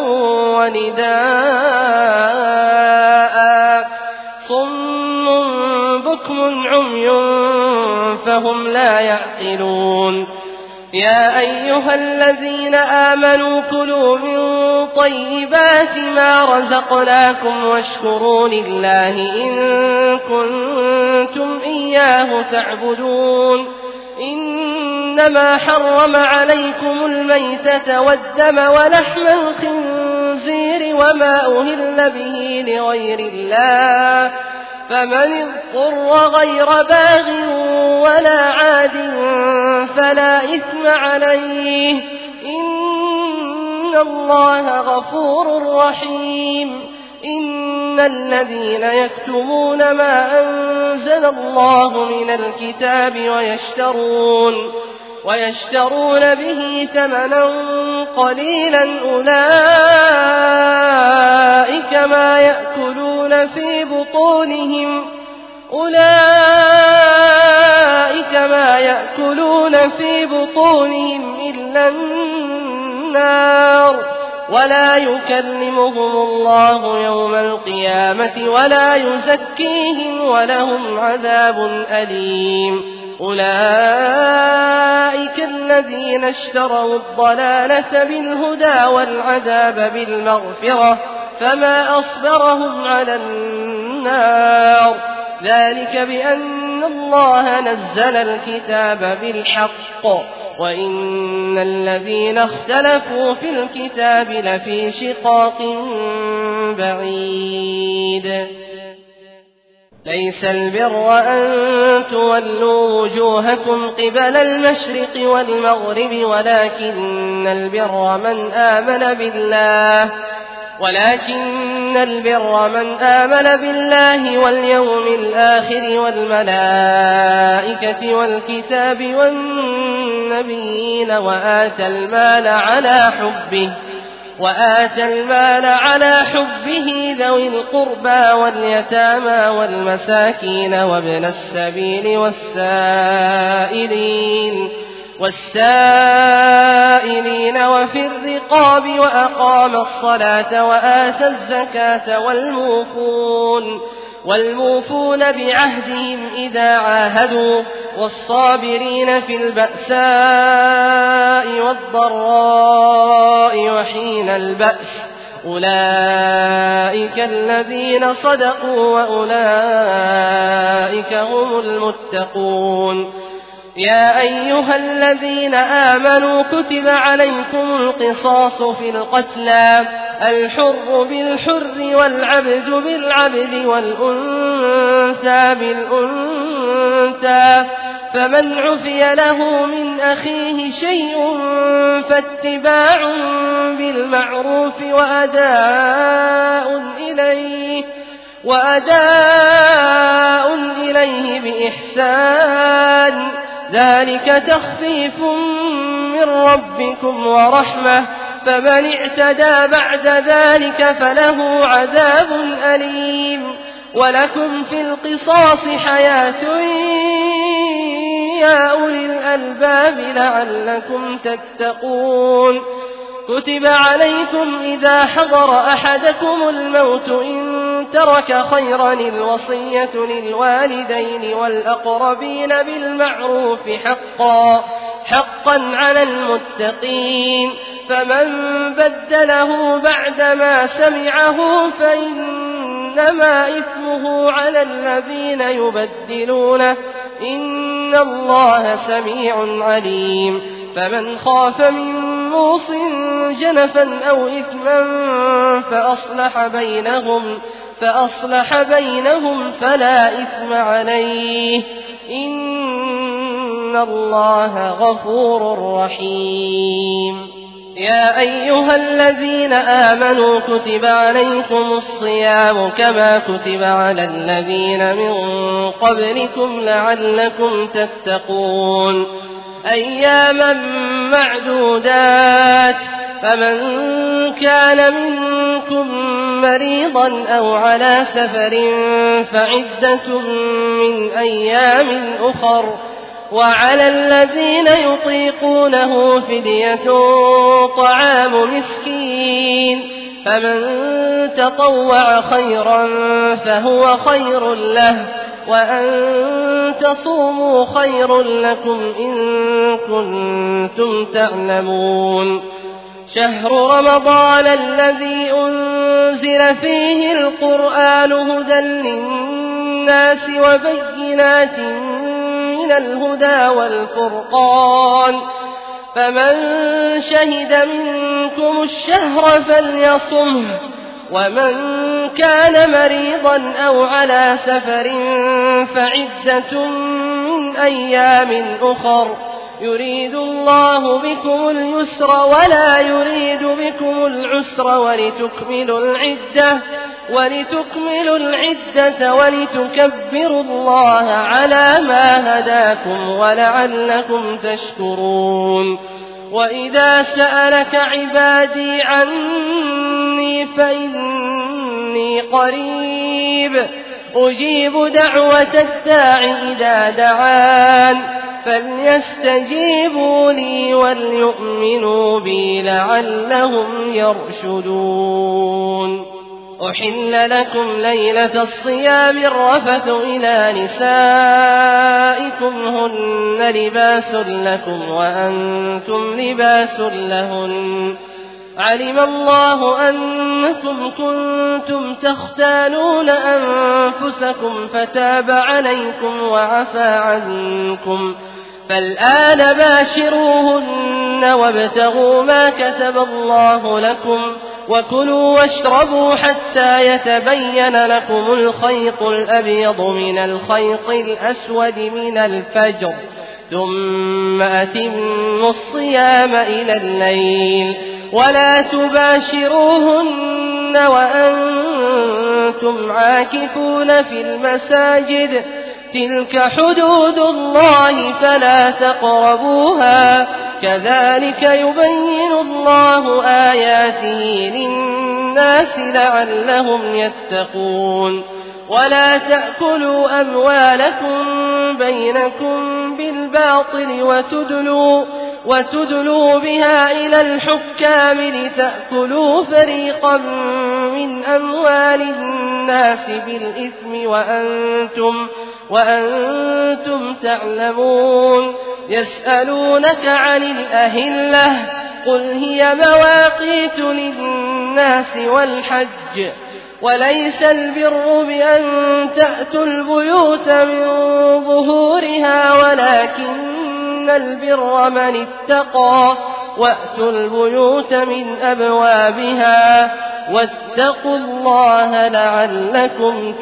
ونداء صم بكم عمي فهم لا يعقلون يا أيها الذين آمنوا كلوا من طيبات ما رزقناكم واشكروا لله إن كنتم إياه تعبدون إنما حرم عليكم الميتة والدم ولحم الخنزير وما أهل به لغير الله فمن اضطر غير باغ ولا عاد فلا إثم عليه إن الله غفور رحيم إن الذين يكتمون ما أنزل الله من الكتاب ويشترون ويشترون به ثمنا قليلا أولئك ما يأكلون في بطونهم أولئك ما يأكلون في بطونهم إلا النار ولا يكلمهم الله يوم القيامة ولا يزكيهم ولهم عذاب أليم أولئك الذين اشتروا الضلالة بالهدى والعذاب بالمغفرة فما أصبرهم على النار ذلك بأن الله نزل الكتاب بالحق وإن الذين اختلفوا في الكتاب لفي شقاق بعيد ليس البر أن تولوا وجوهكم قبل المشرق والمغرب ولكن البر من آمن بالله ولكن البر من آمن بالله واليوم الآخر والملائكة والكتاب والنبيين وآتى المال على حبه وآتى المال على حبه ذوي القربى واليتامى والمساكين وابن السبيل والسائلين والسائلين وفي الرقاب وأقام الصلاة وآتى الزكاة والموفون والموفون بعهدهم إذا عاهدوا والصابرين في البأساء والضراء وحين البأس أولئك الذين صدقوا وأولئك هم المتقون يا أيها الذين آمنوا كتب عليكم القصاص في القتلى الحر بالحر والعبد بالعبد والأنثى بالأنثى فمن عفي له من أخيه شيء فاتباع بالمعروف وأداء إليه وأداء إليه بإحسان ذلك تخفيف من ربكم ورحمة فمن اعتدى بعد ذلك فله عذاب أليم ولكم في القصاص حياة يا أولي الألباب لعلكم تتقون كتب عليكم إذا حضر أحدكم الموت إن ترك خيرا الوصية للوالدين والأقربين بالمعروف حقا حقا على المتقين فمن بدله بعدما سمعه فإنما إثمه على الذين يبدلونه إن الله سميع عليم فمن خاف من موص جنفا أو إثما فأصلح بينهم فأصلح بينهم فلا إثم عليه إن الله غفور رحيم يا أيها الذين آمنوا كتب عليكم الصيام كما كتب على الذين من قبلكم لعلكم تتقون أياما معدودات فمن كان منكم مريضا أو على سفر فعدة من أيام أخر وعلى الذين يطيقونه فدية طعام مسكين فمن تطوع خيرا فهو خير له وأن تصوموا خير لكم إن كنتم تعلمون شهر رمضان الذي أنزل فيه القرآن هدى للناس وبينات من الهدى والفرقان فمن شهد منكم الشهر فليصمه ومن كان مريضا أو على سفر فعدة من أيام أخر يريد الله بكم اليسر ولا يريد بكم العسر ولتكملوا العدة ولتكملوا العدة ولتكبروا الله على ما هداكم ولعلكم تشكرون وإذا سألك عبادي عني فإني قريب أجيب دعوة الداع إذا دعان فليستجيبوا لي وليؤمنوا بي لعلهم يرشدون أحل لكم ليلة الصيام الرفث إلى نسائكم هن لباس لكم وأنتم لباس لهن علم الله أنكم كنتم تختانون أنفسكم فتاب عليكم وعفى عنكم فالآن باشروهن وابتغوا ما كتب الله لكم وكلوا واشربوا حتى يتبين لكم الخيط الأبيض من الخيط الأسود من الفجر ثم أتموا الصيام إلى الليل ولا تباشروهن وأنتم عاكفون في المساجد تلك حدود الله فلا تقربوها كذلك يبين الله آياته للناس لعلهم يتقون ولا تأكلوا أموالكم بينكم بالباطل وتدلوا وتدلوا بها إلى الحكام لتأكلوا فريقا من أموال الناس بالإثم وأنتم, وأنتم تعلمون يسألونك عن الأهلة قل هي مواقيت للناس والحج وليس البر بأن تأتوا البيوت من ظهورها ولكن البر من اتقى وأتوا البيوت من أبوابها واتقوا الله لعلكم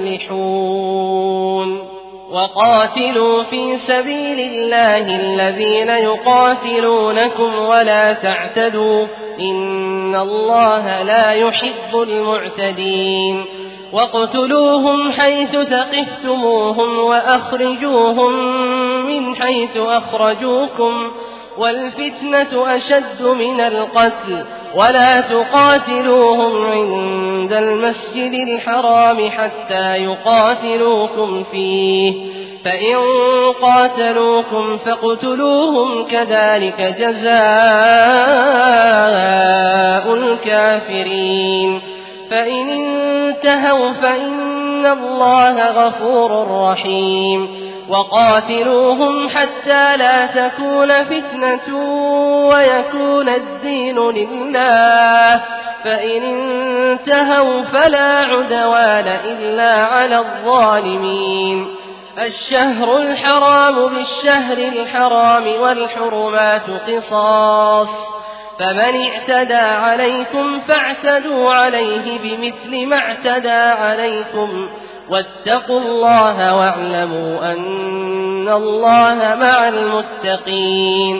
تفلحون وقاتلوا في سبيل الله الذين يقاتلونكم ولا تعتدوا إن الله لا يحب المعتدين واقتلوهم حيث ثقفتموهم وأخرجوهم من حيث أخرجوكم والفتنة أشد من القتل ولا تقاتلوهم عند المسجد الحرام حتى يقاتلوكم فيه فإن قاتلوكم فاقتلوهم كذلك جزاء الكافرين فإن انتهوا فإن الله غفور رحيم وقاتلوهم حتى لا تكون فتنة ويكون الدين لله فإن انتهوا فلا عدوان إلا على الظالمين الشهر الحرام بالشهر الحرام والحرمات قصاص فمن اعتدى عليكم فاعتدوا عليه بمثل ما اعتدى عليكم واتقوا الله واعلموا أن الله مع المتقين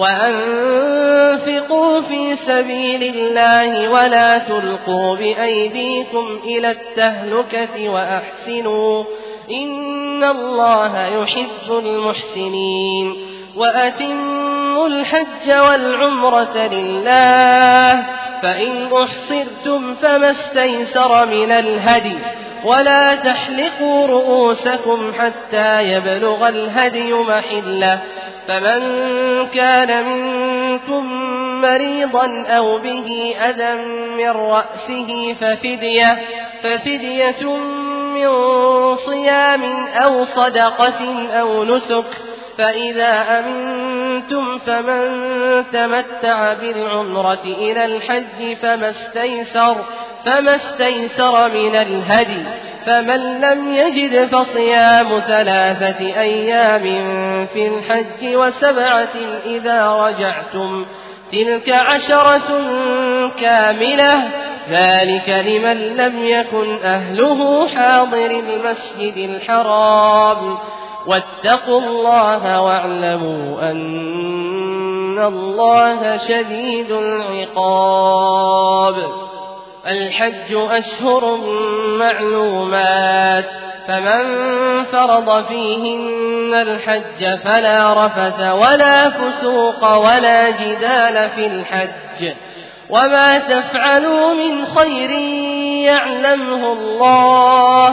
وأنفقوا في سبيل الله ولا تلقوا بأيديكم إلى التهلكة وأحسنوا إن الله يحب المحسنين وأتموا الحج والعمرة لله فإن أحصرتم فما استيسر من الهدي ولا تحلقوا رؤوسكم حتى يبلغ الهدي محله فمن كان منكم مريضا أو به أذى من رأسه ففدية, ففدية من صيام أو صدقة أو نسك فإذا أمنتم فمن تمتع بالعمرة إلى الحج فما استيسر, فما استيسر من الهدي فمن لم يجد فصيام ثلاثة أيام في الحج وسبعة إذا رجعتم تلك عشرة كاملة ذلك لمن لم يكن أهله حاضر المسجد الحرام واتقوا الله واعلموا أن الله شديد العقاب الحج أشهر معلومات فمن فرض فيهن الحج فلا رفث ولا فسوق ولا جدال في الحج وما تفعلوا من خير يعلمه الله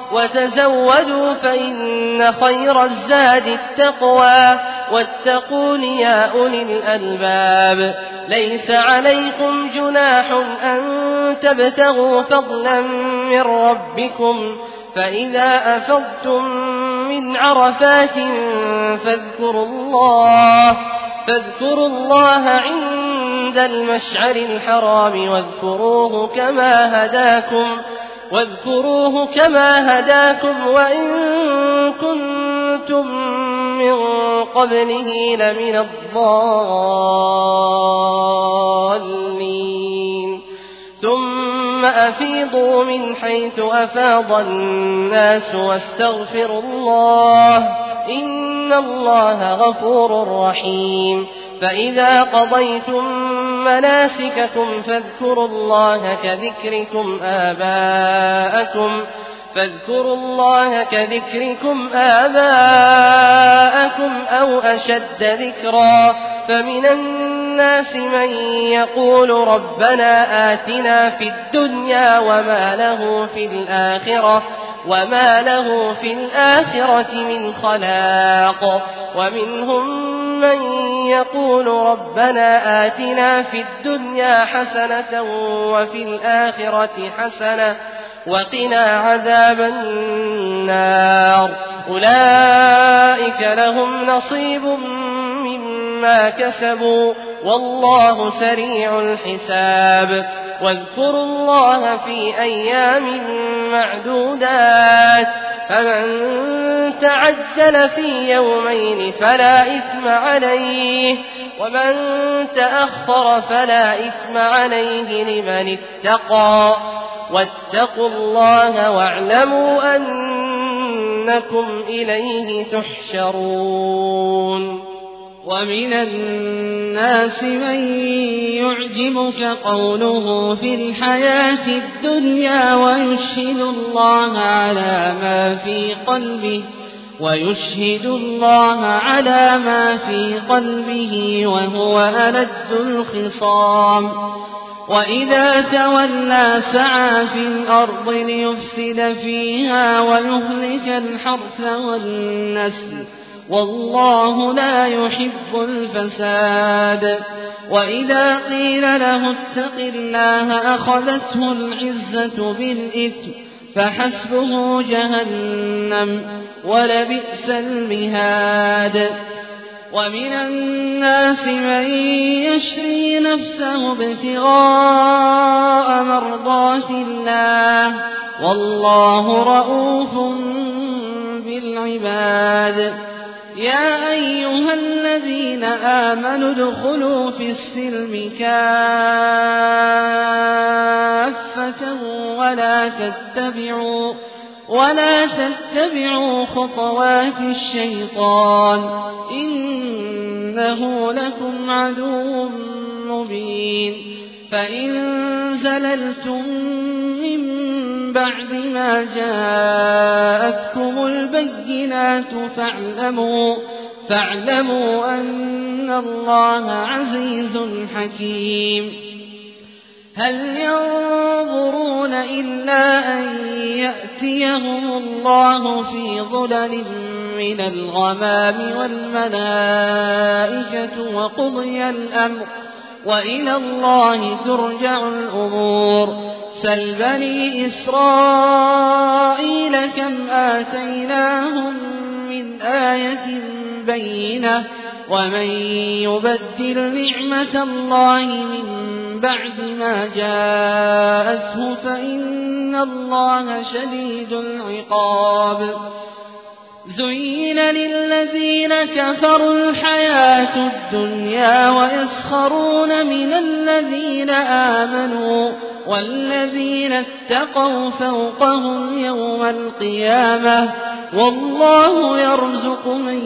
وتزودوا فإن خير الزاد التقوى واتقون يا أولي الألباب ليس عليكم جناح أن تبتغوا فضلا من ربكم فإذا أفضتم من عرفات فاذكروا الله فاذكروا الله عند المشعر الحرام واذكروه كما هداكم واذكروه كما هداكم وإن كنتم من قبله لمن الضالين ثم أفيضوا من حيث أفاض الناس واستغفروا الله إن الله غفور رحيم فإذا قضيتم مناسككم فاذكروا الله كذكركم آباءكم فاذكروا الله كذكركم آباءكم أو أشد ذكرا فمن الناس من يقول ربنا آتنا في الدنيا وما له في الآخرة وما له في الآخرة من خلاق ومنهم من يقول ربنا آتنا في الدنيا حسنة وفي الآخرة حسنة وقنا عذاب النار أولئك لهم نصيب مما كسبوا والله سريع الحساب واذكروا الله في أيام معدودات فمن تعجل في يومين فلا إثم عليه ومن تأخر فلا إثم عليه لمن اتقى واتقوا الله واعلموا أنكم إليه تحشرون ومن الناس من يعجبك قوله في الحياة الدنيا ويشهد الله على ما في قلبه ويشهد الله على ما في قلبه وهو ألد الخصام وإذا تولى سعى في الأرض ليفسد فيها ويهلك الحرث والنسل والله لا يحب الفساد وإذا قيل له اتق الله أخذته العزة بالإثم فحسبه جهنم ولبئس المهاد ومن الناس من يشري نفسه ابتغاء مرضات الله والله رءوف بالعباد يا أيها الذين آمنوا ادخلوا في السلم كافة ولا تتبعوا ولا تتبعوا خطوات الشيطان إنه لكم عدو مبين فإن زللتم من بعد ما جاءتكم البينات فاعلموا فاعلموا أن الله عزيز حكيم هل ينظرون إلا أن يأتيهم الله في ظلل من الغمام والملائكة وقضي الأمر وإلى الله ترجع الأمور سل بني إسرائيل كم آتيناهم من آية بينة ومن يبدل نعمة الله من بعد ما جاءته فإن الله شديد العقاب زين للذين كفروا الحياة الدنيا ويسخرون من الذين آمنوا والذين اتقوا فوقهم يوم القيامة والله يرزق من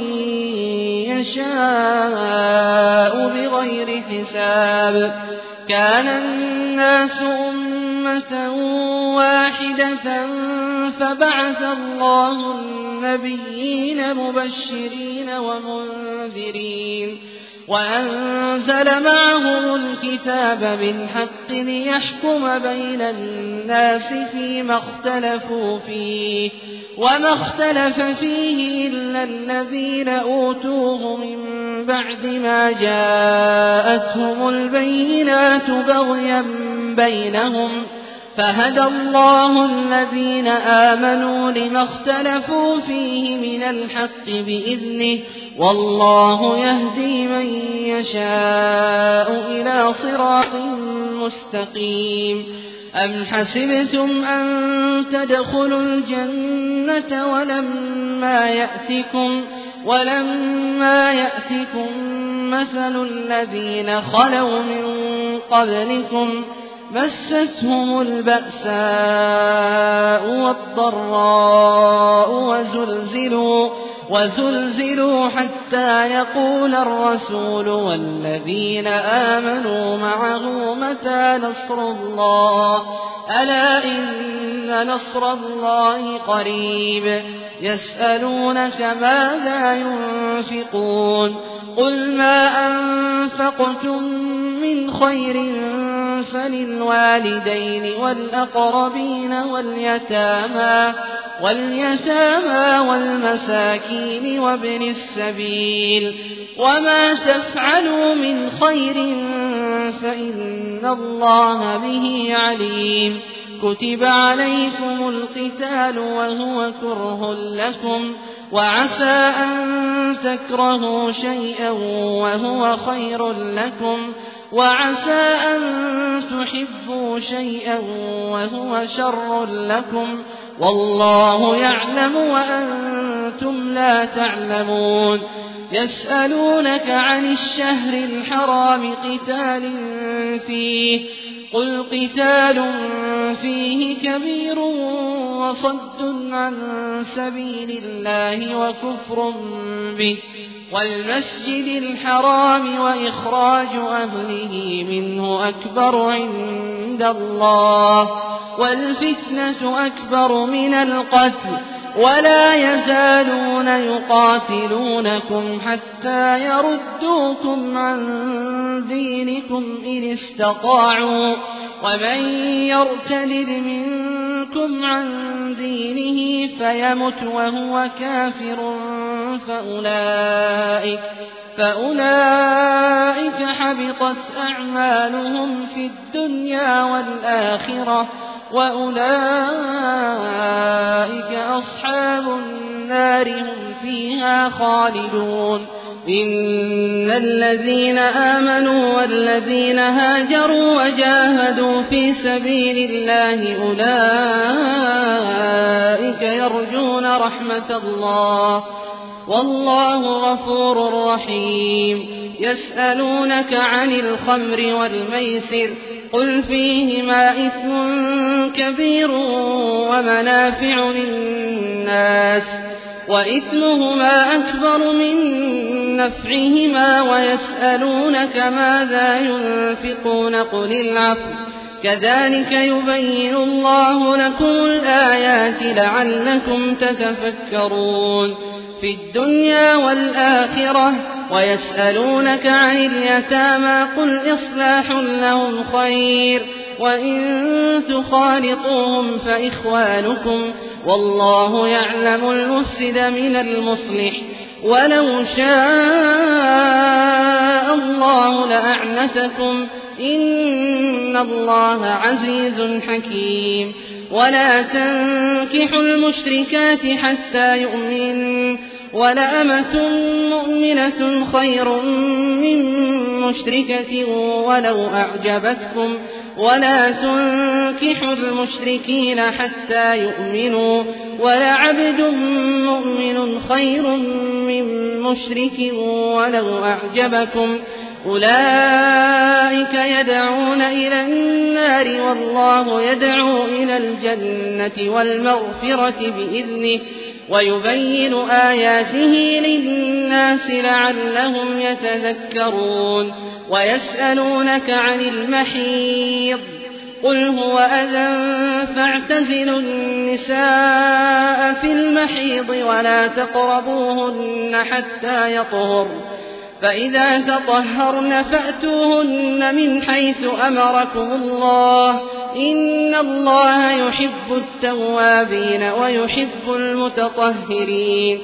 يشاء بغير حساب كان الناس أمة واحدة فبعث الله النبيين مبشرين ومنذرين وأنزل معهم الكتاب بالحق ليحكم بين الناس فيما اختلفوا فيه وما اختلف فيه إلا الذين أوتوه من بعد ما جاءتهم البينات بغيا بينهم فهدى الله الذين آمنوا لما اختلفوا فيه من الحق بإذنه والله يهدي من يشاء إلى صراط مستقيم. أم حسبتم أن تدخلوا الجنة ولما يأتكم ولما يأتكم مثل الذين خلوا من قبلكم مستهم البأساء والضراء وزلزلوا وزلزلوا حتى يقول الرسول والذين آمنوا معه متى نصر الله ألا إن نصر الله قريب. يسألونك ماذا ينفقون قل ما أنفقتم من خير فللوالدين والأقربين واليتامى واليتامى والمساكين وابن السبيل وما تفعلوا من خير فإن الله به عليم. كتب عليكم القتال وهو كره لكم وعسى أن تكرهوا شيئا وهو خير لكم وعسى أن تحبوا شيئا وهو شر لكم والله يعلم وأنتم لا تعلمون. يسألونك عن الشهر الحرام قتال فيه قل قتال فيه كبير وصد عن سبيل الله وكفر به والمسجد الحرام وإخراج أهله منه أكبر عند الله والفتنة أكبر من القتل ولا يزالون يقاتلونكم حتى يردوكم عن دينكم إن استطاعوا ومن يرتد منكم عن دينه فيمت وهو كافر فأولئك, فأولئك حبطت أعمالهم في الدنيا والآخرة وأولئك أصحاب النار هم فيها خالدون. إن الذين آمنوا والذين هاجروا وجاهدوا في سبيل الله أولئك يرجون رحمة الله والله غفور رحيم. يسألونك عن الخمر والميسر قل فيهما إثم كبير ومنافع للناس وإثمهما أكبر من نفعهما ويسألونك ماذا ينفقون قل العفو كذلك يبين الله لكم الآيات لعلكم تتفكرون في الدنيا والآخرة. ويسألونك عن اليتامى قل إصلاح لهم خير وإن تخالطوهم فإخوانكم والله يعلم المفسد من المصلح ولو شاء الله لأعنتكم إن الله عزيز حكيم. ولا تنكحوا المشركات حتى يؤمنوا ولأمة مؤمنة خير من مشركة ولو أعجبتكم ولا تنكحوا المشركين حتى يؤمنوا ولعبد مؤمن خير من مشرك ولو أعجبكم أولئك يدعون إلى النار والله يدعو إلى الجنة والمغفرة بإذنه ويبين آياته للناس لعلهم يتذكرون. ويسألونك عن المحيض قل هو أذى فاعتزلوا النساء في المحيض ولا تقربوهن حتى يطهرن فإذا تطهرن فأتوهن من حيث أمركم الله إن الله يحب التوابين ويحب المتطهرين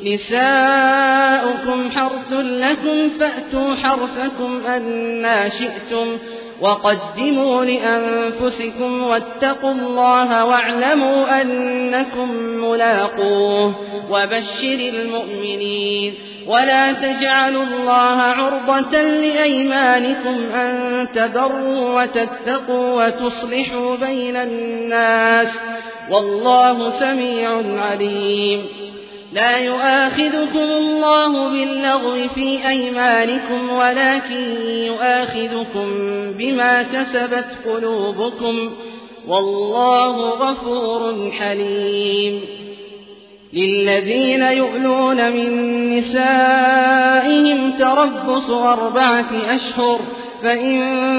نساؤكم حرث لكم فأتوا حرثكم أنى شئتم وقدموا لأنفسكم واتقوا الله واعلموا أنكم ملاقوه وبشر المؤمنين ولا تجعلوا الله عرضة لأيمانكم أن تبروا وتتقوا وتصلحوا بين الناس والله سميع عليم لا يؤاخذكم الله باللغو في أيمانكم ولكن يؤاخذكم بما كسبت قلوبكم والله غفور حليم للذين يؤلون من نسائهم تربص أربعة أشهر فإن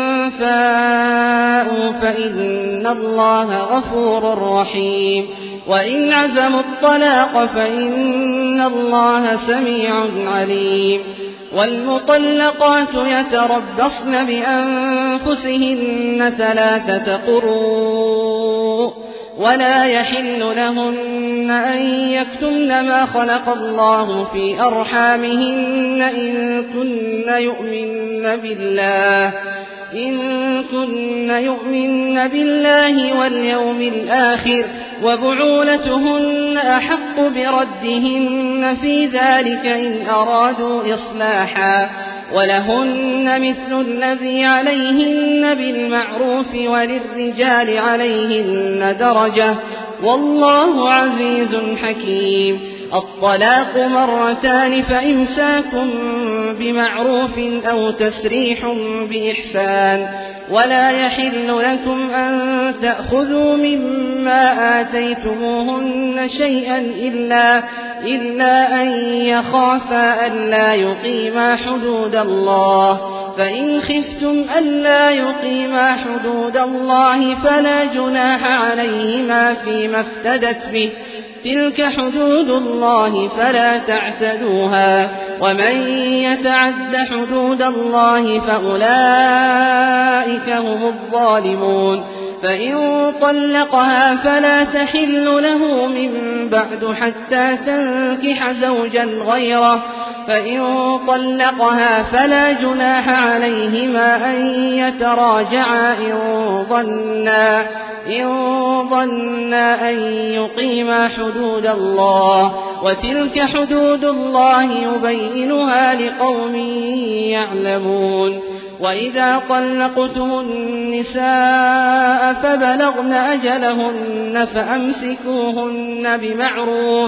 فاءوا فإن الله غفور رحيم وإن عزموا الطلاق فإن الله سميع عليم والمطلقات يتربصن بأنفسهن ثلاثة قروء ولا يحل لهن أن يكتمن ما خلق الله في أرحامهن إن كن يؤمن بالله إن كن يؤمن بالله واليوم الآخر وبعولتهن أحق بردهن في ذلك إن أرادوا إصلاحا ولهن مثل الذي عليهن بالمعروف وللرجال عليهن درجة والله عزيز حكيم الطلاق مرتان فإمساك بمعروف أو تسريح بإحسان ولا يحل لكم أن تأخذوا مما آتيتموهن شيئا إلا, إلا أن يخافا ألا يقيما حدود الله فإن خفتم ألا يقيما حدود الله فلا جناح عليهما فيما افتدت به تلك حدود الله فلا تعتدوها ومن يتعد حدود الله فأولئك هم الظالمون فإن طلقها فلا تحل له من بعد حتى تنكح زوجا غيره فإن طلقها فلا جناح عليهما أن يتراجعا إن ظنا إن ظنا أن يقيما حدود الله وتلك حدود الله يبينها لقوم يعلمون وإذا طلقتم النساء فبلغن أجلهن فأمسكوهن بمعروف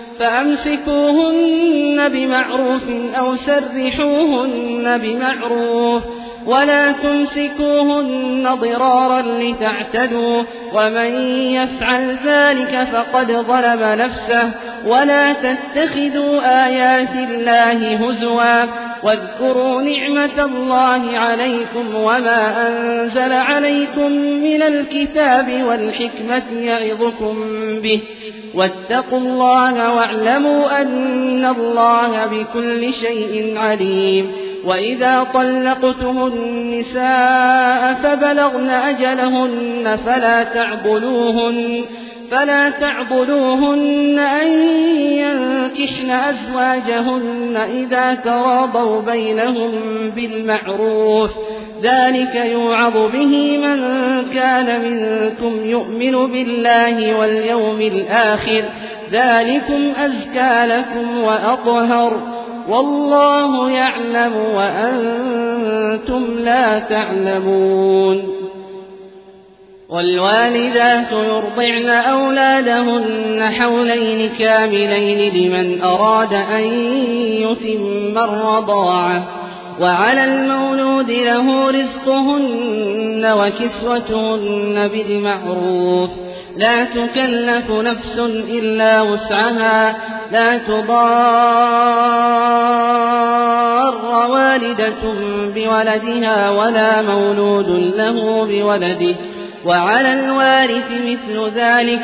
فأمسكوهن بمعروف أو سرحوهن بمعروف ولا تمسكوهن ضرارا لتعتدوا ومن يفعل ذلك فقد ظلم نفسه ولا تتخذوا آيات الله هزوا واذكروا نعمة الله عليكم وما أنزل عليكم من الكتاب والحكمة يعظكم به واتقوا الله واعلموا أن الله بكل شيء عليم وإذا طلقتم النساء فبلغن أجلهن فلا تعضلوهن فلا تعضلوهن أن ينكحن أزواجهن إذا تراضوا بينهم بالمعروف ذلك يوعظ به من كان منكم يؤمن بالله واليوم الآخر ذلكم أزكى لكم وأطهر والله يعلم وأنتم لا تعلمون والوالدات يرضعن أولادهن حولين كاملين لمن أراد أن يتم الرضاعة وعلى المولود له رزقهن وكسوتهن بالمعروف لا تكلف نفس إلا وسعها لا تضار والدة بولدها ولا مولود له بولده وعلى الوارث مثل ذلك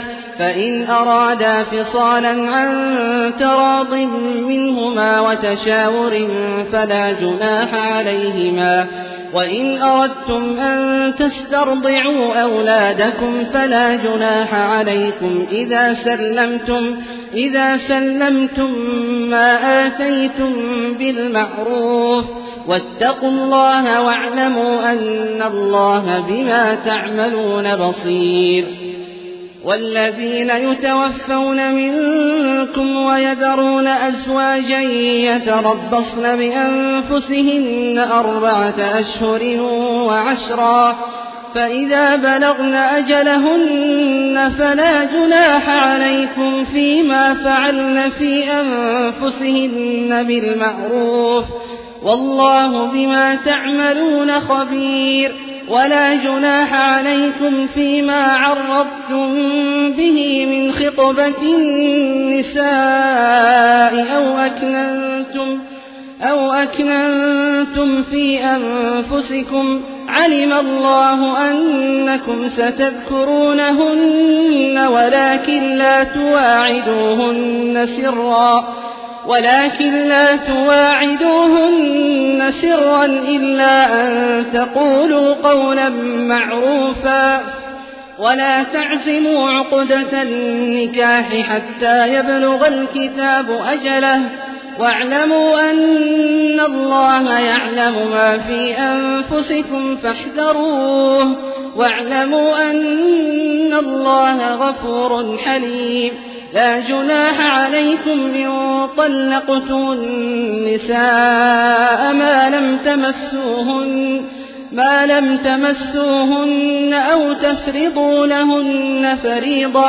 فإن أرادا فصالا عن تراض منهما وتشاور فلا جناح عليهما. وإن أردتم أن تسترضعوا أولادكم فلا جناح عليكم إذا سلمتم, إذا سلمتم ما آتيتم بالمعروف. واتقوا الله واعلموا أن الله بما تعملون بصير. والذين يتوفون منكم ويذرون أزواجا يتربصن بأنفسهن أربعة أشهر وعشرا فإذا بلغن أجلهن فلا جناح عليكم فيما فعلن في أنفسهن بالمعروف والله بما تعملون خبير. ولا جناح عليكم فيما عرضتم به من خطبة النساء أو أكننتم, أو أكننتم في أنفسكم علم الله أنكم ستذكرونهن ولكن لا تواعدوهن سرا ولكن لا تواعدوهن سرا إلا أن تقولوا قولا معروفا ولا تعزموا عقدة النكاح حتى يبلغ الكتاب أجله واعلموا أن الله يعلم ما في أنفسكم فاحذروه واعلموا أن الله غفور حليم. لا جناح عليكم إن طلقتم النساء ما لم تمسوهن, ما لم تمسوهن أو تفرضوا لهن فريضة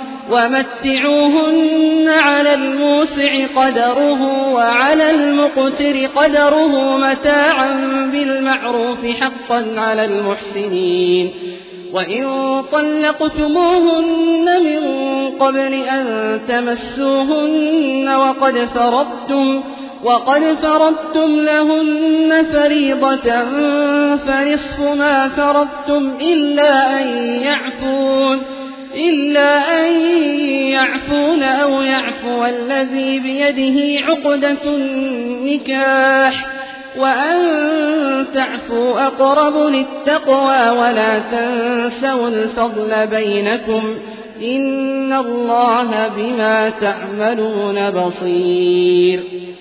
ومتعوهن على الموسع قدره وعلى المقتر قدره متاعا بالمعروف حقا على المحسنين. وإن طلقتموهن من قبل أن تمسوهن وقد فرضتم, وقد فرضتم لهن فريضة فنصف ما فرضتم إلا أن يعفون, إلا أن يعفون أو يعفو الذي بيده عقدة النكاح وأن تعفوا أقرب للتقوى ولا تنسوا الفضل بينكم إن الله بما تعملون بصير.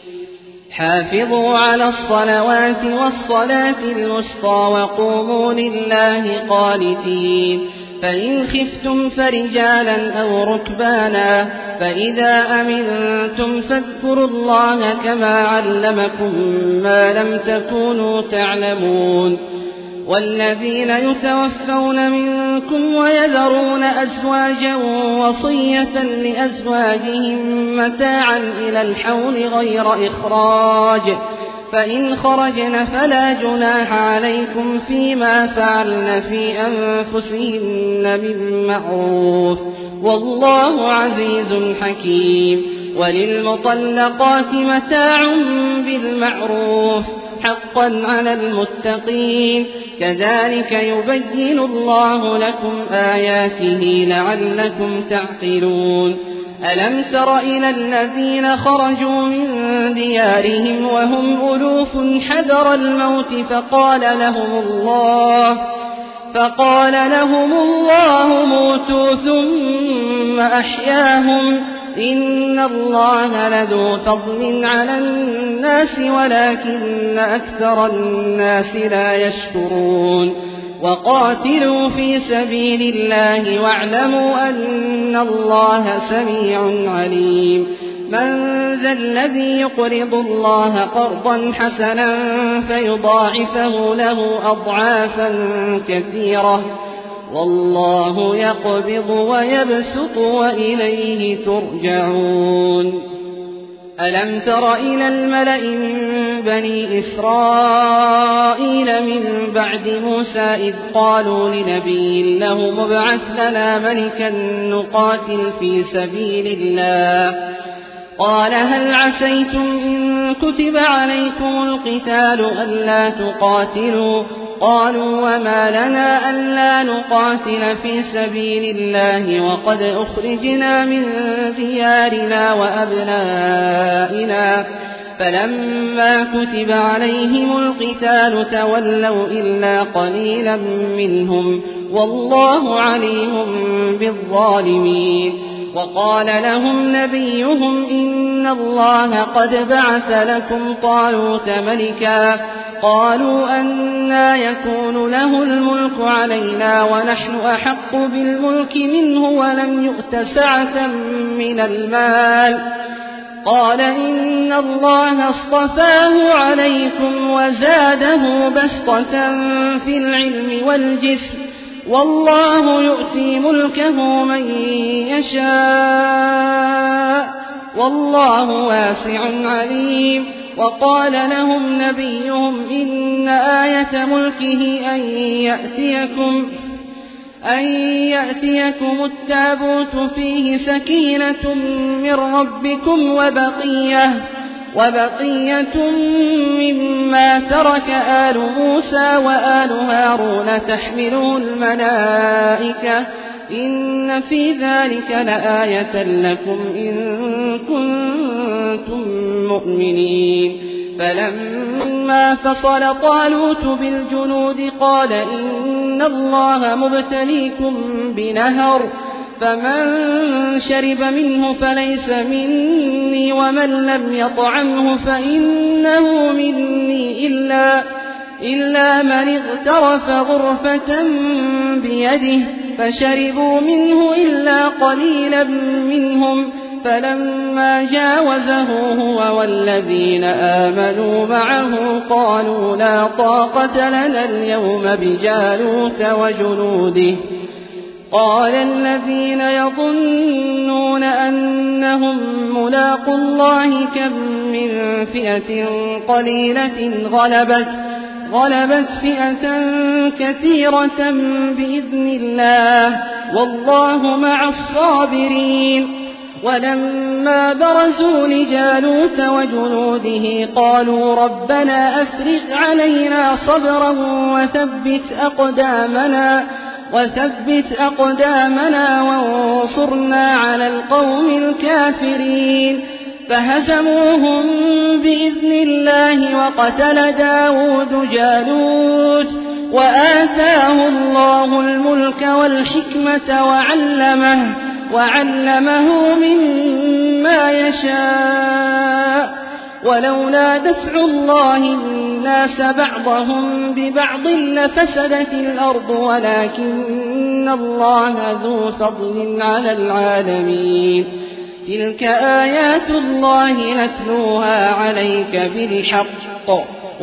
حافظوا على الصلوات والصلاة الوسطى وقوموا لله قانتين. فإن خفتم فرجالا أو ركبانا فإذا أمنتم فاذكروا الله كما علمكم ما لم تكونوا تعلمون. والذين يتوفون منكم ويذرون أزواجا وصية لأزواجهم متاعا إلى الحول غير إخراج فإن خرجن فلا جناح عليكم فيما فعلن في أنفسهن بالمعروف والله عزيز حكيم. وللمطلقات متاع بالمعروف حقا على المتقين كذلك يبين الله لكم آياته لعلكم تعقلون. ألم تر إلى الذين خرجوا من ديارهم وهم ألوف حذر الموت فقال لهم الله فقال لهم الله موتوا ثم أحياهم إن الله لذو فضل على الناس ولكن أكثر الناس لا يشكرون. وقاتلوا في سبيل الله واعلموا أن الله سميع عليم. من ذا الذي يقرض الله قرضا حسنا فيضاعفه له أضعافا كثيرة والله يقبض ويبسط وإليه ترجعون. ألم تر إلى الملأ من بني إسرائيل من بعد موسى إذ قالوا لنبي له ابعث لنا ملكا نقاتل في سبيل الله قال هل عسيتم إن كتب عليكم القتال ألا تقاتلوا قالوا وما لنا ألا نقاتل في سبيل الله وقد أخرجنا من ديارنا وأبنائنا فلما كتب عليهم القتال تولوا إلا قليلا منهم والله عليم بالظالمين. وقال لهم نبيهم إن الله قد بعث لكم طالوت ملكا قالوا أنى يكون له الملك علينا ونحن أحق بالملك منه ولم يؤت سعة من المال قال إن الله اصطفاه عليكم وزاده بسطة في العلم والجسم والله يؤتي ملكه من يشاء والله واسع عليم. وقال لهم نبيهم إن آية ملكه أن يأتيكم أن يأتيكم التابوت فيه سكينة من ربكم وبقية وبقية مما ترك آل موسى وآل هارون تحمله الملائكة إن في ذلك لآية لكم إن كنتم مؤمنين. فلما فصل طالوت بالجنود قال إن الله مبتليكم بنهر فمن شرب منه فليس مني ومن لم يطعمه فإنه مني إلا, إلا من اغترف غرفة بيده فشربوا منه إلا قليلا منهم فلما جاوزه هو والذين آمنوا معه قالوا لا طاقة لنا اليوم بجالوت وجنوده قال الذين يظنون أنهم ملاقو الله كم من فئة قليلة غلبت غلبت فئة كثيرة بإذن الله والله مع الصابرين. ولما برزوا لجالوت وجنوده قالوا ربنا أفرغ علينا صبرا وثبت أقدامنا وثبت أقدامنا وانصرنا على القوم الكافرين فهزموهم بإذن الله وقتل داود جالوت وآتاه الله الملك والحكمة وعلمه وعلمه مما يشاء ولولا دفع الله الناس بعضهم ببعض لفسدت الأرض ولكن الله ذو فضل على العالمين. تلك آيات الله نتلوها عليك بالحق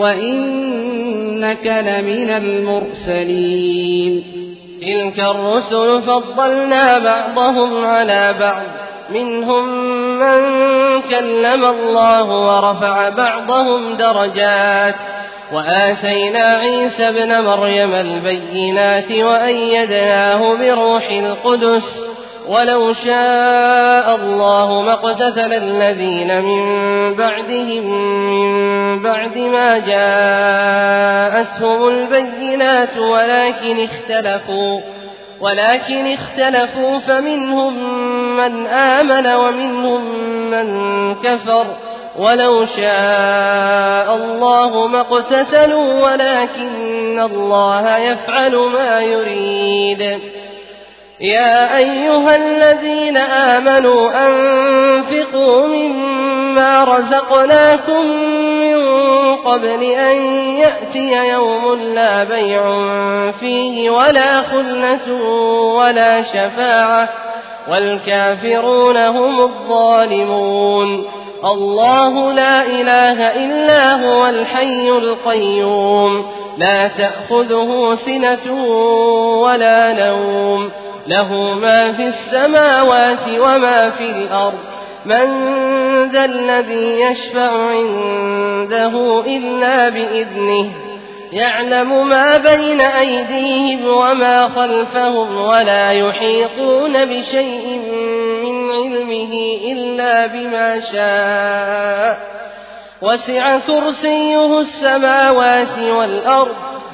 وإنك لمن المرسلين. تلك الرسل فضلنا بعضهم على بعض منهم من كلم الله ورفع بعضهم درجات وآتينا عيسى ابن مريم البينات وأيدناه بروح القدس ولو شاء الله ما اقتتل الذين من بعدهم من بعد ما جاءتهم البينات ولكن اختلفوا ولكن اختلفوا فمنهم من آمن ومنهم من كفر ولو شاء الله ما اقتتلوا ولكن الله يفعل ما يريد. يا أيها الذين آمنوا أنفقوا مما رزقناكم من قبل أن يأتي يوم لا بيع فيه ولا خلة ولا شفاعة والكافرون هم الظالمون. الله لا إله إلا هو الحي القيوم لا تأخذه سنة ولا نوم له ما في السماوات وما في الأرض من ذا الذي يشفع عنده إلا بإذنه يعلم ما بين أيديهم وما خلفهم ولا يحيطون بشيء من علمه إلا بما شاء وسع كرسيه السماوات والأرض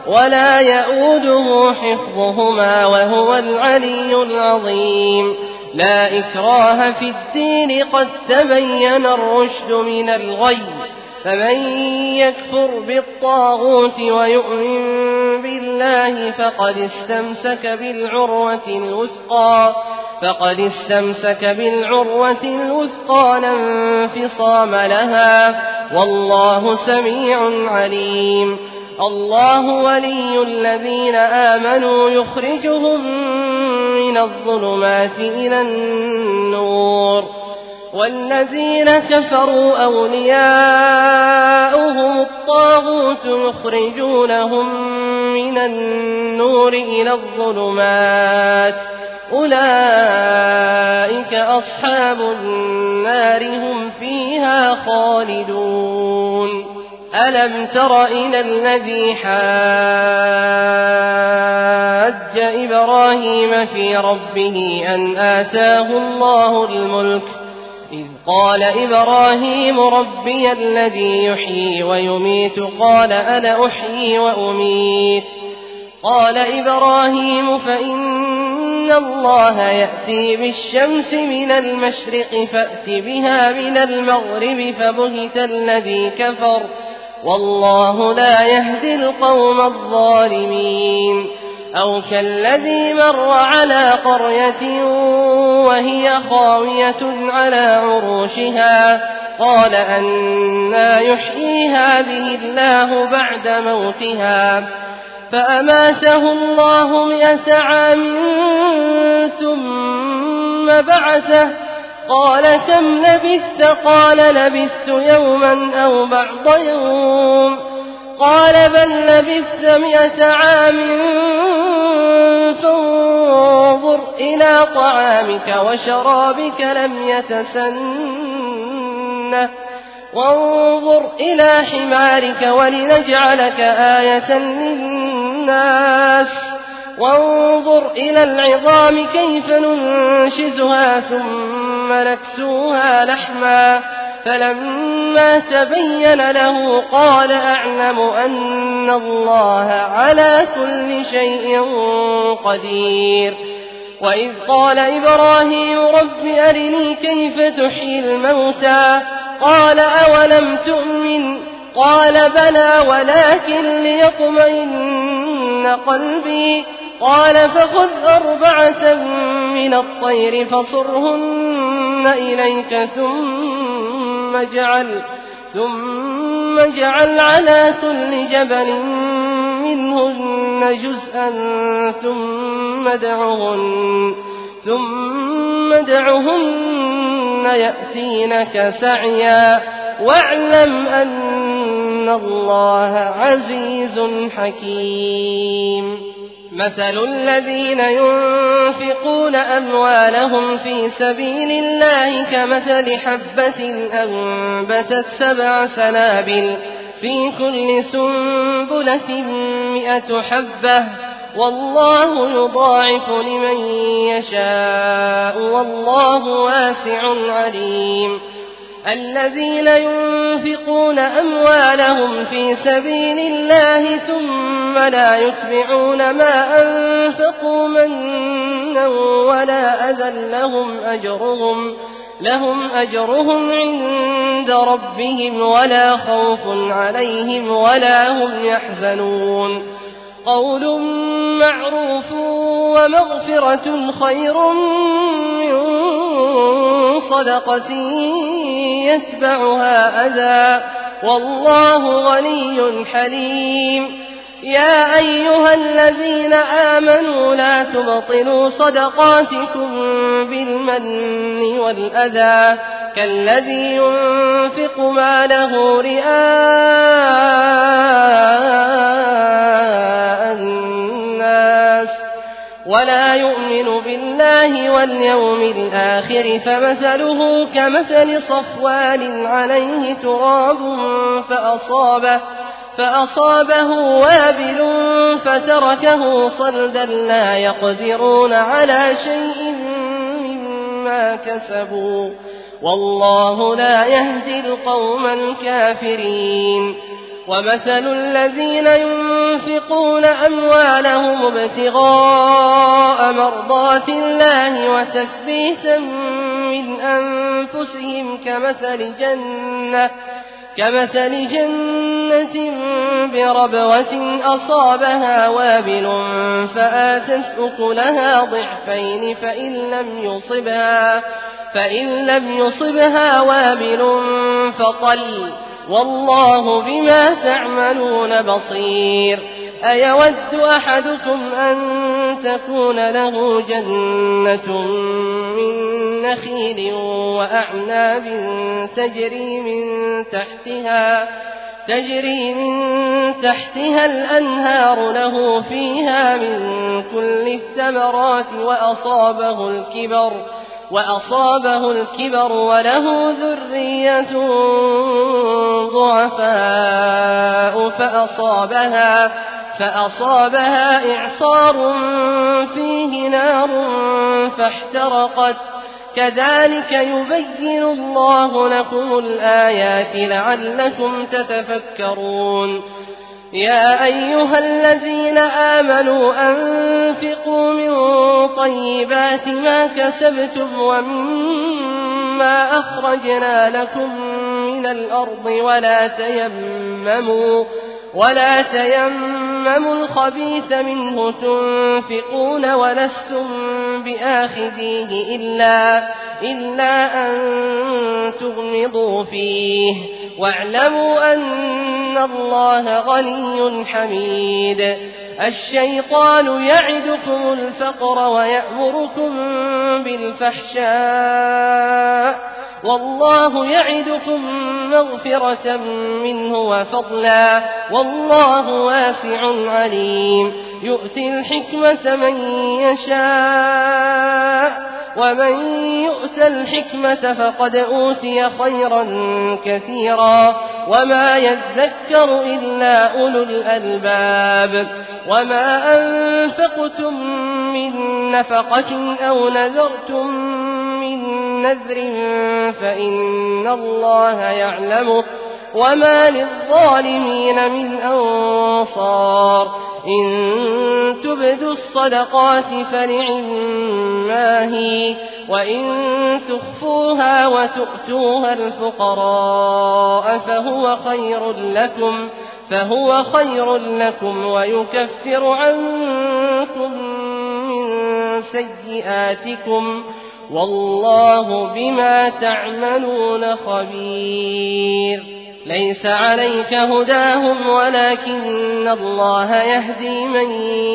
ولا يئوده حفظهما وهو العلي العظيم. لا إكراه في الدين قد تبين الرشد من الغي فمن يكفر بالطاغوت ويؤمن بالله فقد استمسك بالعروة الوثقى فقد استمسك بالعروة الوثقى لا انفصام لها والله سميع عليم. الله ولي الذين آمنوا يخرجهم من الظلمات إلى النور والذين كفروا أولياؤهم الطاغوت يخرجونهم من النور إلى الظلمات أولئك أصحاب النار هم فيها خالدون. ألم تر إلى الذي حاج إبراهيم في ربه أن آتاه الله الملك إذ قال إبراهيم ربي الذي يحيي ويميت قال أنا أحيي وأميت قال إبراهيم فإن الله يأتي بالشمس من المشرق فأت بها من المغرب فبهت الذي كفر والله لا يهدي القوم الظالمين. أو كالذي مر على قرية وهي خاوية على عروشها قال أنى يحيي هذه الله بعد موتها فأماته الله مئة عام ثم بعثه قال كم لبثت قال لبثت يوما أو بعض يوم قال بل لبثت مئة عام فانظر إلى طعامك وشرابك لم يتسنه وانظر إلى حمارك ولنجعلك آية للناس وانظر إلى العظام كيف ننشزها ثم نكسوها لحما فلما تبين له قال أعلم أن الله على كل شيء قدير. وإذ قال إبراهيم رب أرني كيف تحيي الموتى قال أولم تؤمن قال بلى ولكن ليطمئن قلبي قال فخذ أربعة من الطير فصرهن إليك ثم اجعل ثم اجعل على كل جبل منهن جزءا ثم ادعهن ثم ادعهن يأتينك سعيا واعلم أن الله عزيز حكيم. مثل الذين ينفقون أموالهم في سبيل الله كمثل حبة أنبتت سبع سنابل في كل سنبلة مئة حبة والله يضاعف لمن يشاء والله واسع عليم. الذين ينفقون أموالهم في سبيل الله ثم لا يتبعون ما أنفقوا منا ولا أذى لهم أجرهم لهم أجرهم عند ربهم ولا خوف عليهم ولا هم يحزنون. قول معروف ومغفرة خير من صدقة يتبعها أذى والله غني حليم. يا أيها الذين آمنوا لا تبطلوا صدقاتكم بالمن والأذى كالذي ينفق ماله رئاء الناس ولا يؤمن بالله واليوم الآخر فمثله كمثل صفوان عليه تراب فأصابه فأصابه وابل فتركه صلدا لا يقدرون على شيء مما كسبوا والله لا يهدي القوم الكافرين. ومثل الذين ينفقون ينفقون أموالهم ابتغاء مرضات الله وتثبيتا من أنفسهم كمثل جنة كمثل جنة بربوة أصابها وابل فآتت أكلها ضعفين فإن لم يصبها فإن لم يصبها وابل فطل والله بما تعملون بصير. أيود أحدكم أن تكون له جنة من نخيل وأعناب تجري من تحتها تجري من تحتها الأنهار له فيها من كل الثمرات وأصابه الكبر وأصابه الكبر وله ذرية ضعفاء فأصابها فأصابها إعصار فيه نار فاحترقت كذلك يبين الله لكم الآيات لعلكم تتفكرون. يا أيها الذين آمنوا أنفقوا من طيبات ما كسبتم ومما أخرجنا لكم من الأرض ولا تيمموا ولا تيمموا الخبيث منه تنفقون ولستم بآخذيه إلا, إلا أن تغمضوا فيه واعلموا أن الله غني حميد. الشيطان يعدكم الفقر ويأمركم بالفحشاء والله يعدكم مغفرة منه وفضلا والله واسع عليم. يؤتي الحكمة من يشاء ومن يؤت الحكمة فقد أوتي خيرا كثيرا وما يذكر إلا أولو الألباب. وما أنفقتم من نفقة أو نذرتم من نذر فإن الله يعلمه وما للظالمين من أنصار. إن تبدوا الصدقات فنعما هي وإن تخفوها وتؤتوها الفقراء فهو خير لكم فهو خير لكم ويكفر عنكم من سيئاتكم والله بما تعملون خبير. ليس عليك هداهم ولكن الله يهدي من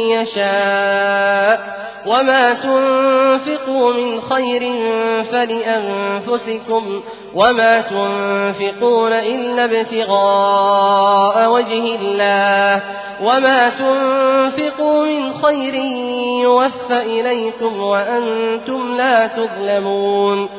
يشاء وما تنفقوا من خير فلأنفسكم وما تنفقون إلا ابتغاء وجه الله وما تنفقوا من خير يوفى إليكم وأنتم لا تظلمون.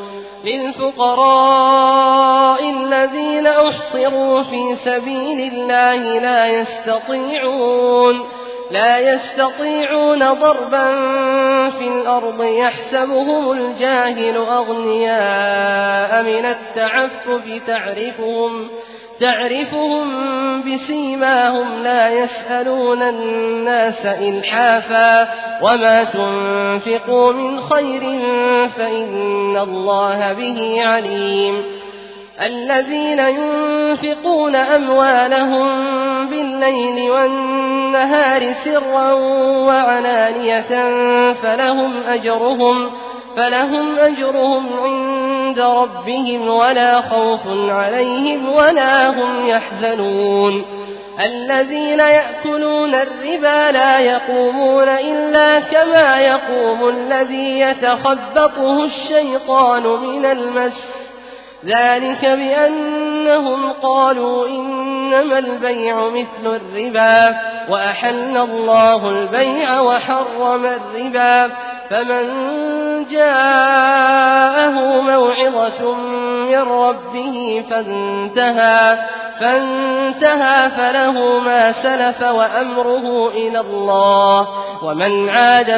للفقراء الذين أحصروا في سبيل الله لا يستطيعون لا يستطيعون ضربا في الأرض يحسبهم الجاهل أغنياء من التعفف تعرفهم تعرفهم بسيماهم لا يسألون الناس إلحافا وما تنفقوا من خير فإن الله به عليم. الذين ينفقون أموالهم بالليل والنهار سرا وعلانية فلهم أجرهم فلهم أجرهم عند ربهم ولا خوف عليهم ولا هم يحزنون. الذين يأكلون الربا لا يقومون إلا كما يقوم الذي يتخبطه الشيطان من المس ذلك بأنهم قالوا إنما البيع مثل الربا وأحل الله البيع وحرم الربا. فمن جاءه موعظة من ربه فانتهى فانتهى فله ما سلف وأمره إلى الله ومن عاد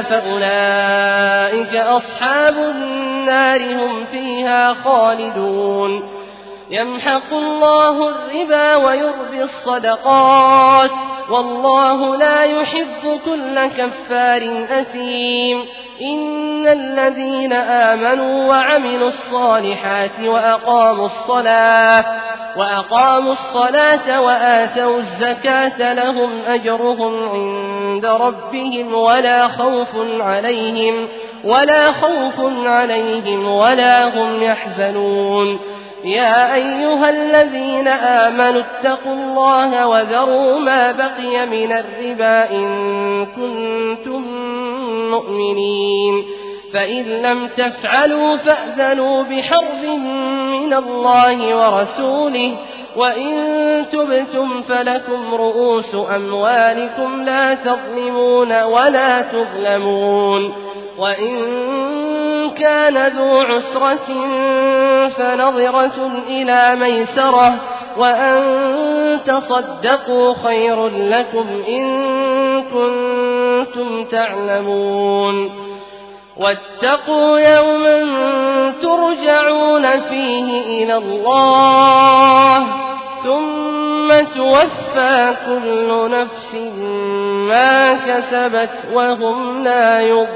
فأولئك أصحاب النار هم فيها خالدون. يمحق الله الربا ويربي الصدقات والله لا يحب كل كفار أثيم إن الذين آمنوا وعملوا الصالحات وأقاموا الصلاة وأقاموا الصلاة وآتوا الزكاة لهم أجرهم عند ربهم ولا خوف عليهم ولا خوف عليهم ولا هم يحزنون يا أيها الذين آمنوا اتقوا الله وذروا ما بقي من الربا إن كنتم مؤمنين فإن لم تفعلوا فأذنوا بحرب من الله ورسوله وإن تبتم فلكم رؤوس أموالكم لا تظلمون ولا تظلمون وإن كان ذو عسرة فنظرة إلى ميسرة وأن تصدقوا خير لكم إن كنتم تعلمون واتقوا يوما ترجعون فيه إلى الله ثم توفى كل نفس ما كسبت وهم لا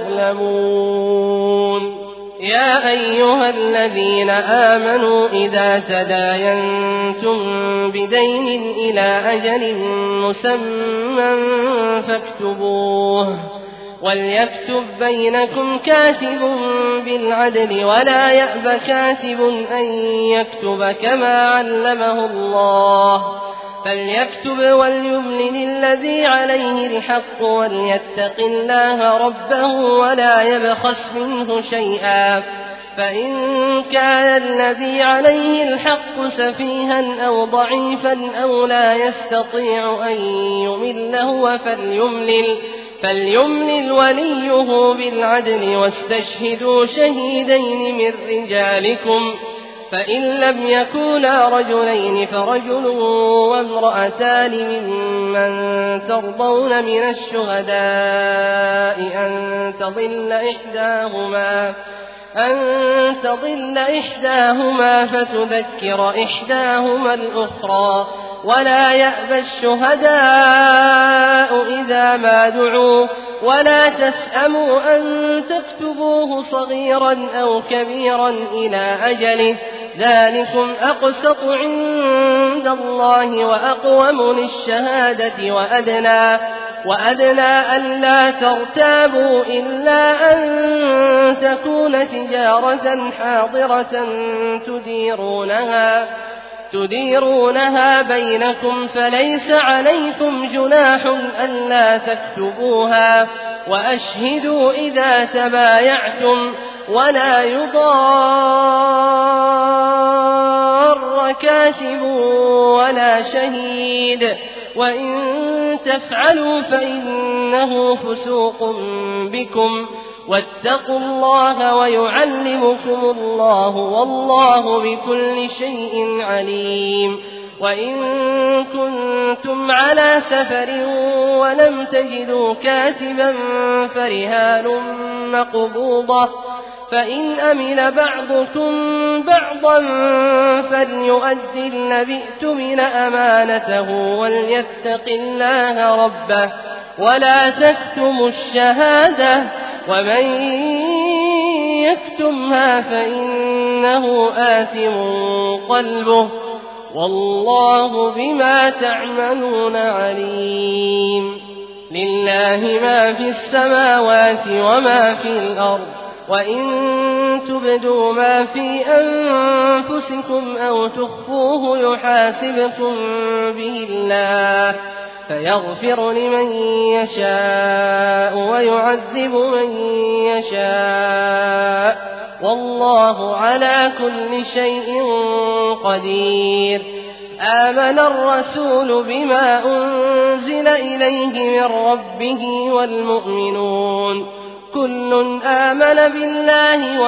يظلمون يا أيها الذين آمنوا إذا تداينتم بدين إلى أجل مسمى فاكتبوه وليكتب بينكم كاتب بالعدل ولا يأب كاتب أن يكتب كما علمه الله فليكتب وليملل الذي عليه الحق وليتق الله ربه ولا يبخس منه شيئا فإن كان الذي عليه الحق سفيها أو ضعيفا أو لا يستطيع أن يمل هو فليملل فليملل وليه بالعدل واستشهدوا شهيدين من رجالكم فإن لم يكونا رجلين فرجل وامرأتان ممن ترضون من الشهداء أن تضل إحداهما أن تضل إحداهما فتذكر إحداهما الأخرى ولا يأبى الشهداء إذا ما دعوا ولا تسأموا أن تكتبوه صغيرا أو كبيرا إلى أجله ذلكم أقسط عند الله وأقوم للشهادة وأدنى وأدنى ألا ترتابوا إلا أن تكون تجارة حاضرة تديرونها تديرونها بينكم فليس عليكم جناح ألا تكتبوها وأشهدوا إذا تبايعتم ولا يضار كاتب ولا شهيد وإن تفعلوا فإنه فسوق بكم واتقوا الله ويعلمكم الله والله بكل شيء عليم وإن كنتم على سفر ولم تجدوا كاتبا فرهان مقبوضة فإن أمن بعضكم بعضا فليؤدي الذي اؤتمن أمانته وليتق الله ربه ولا تكتموا الشهادة ومن يكتمها فإنه آثم قلبه والله بما تعملون عليم لله ما في السماوات وما في الأرض وإن تبدوا ما في أنفسكم أو تخفوه يحاسبكم به الله فيغفر لمن يشاء ويعذب من يشاء والله على كل شيء قدير آمن الرسول بما أنزل إليه من ربه والمؤمنون كل آمن بالله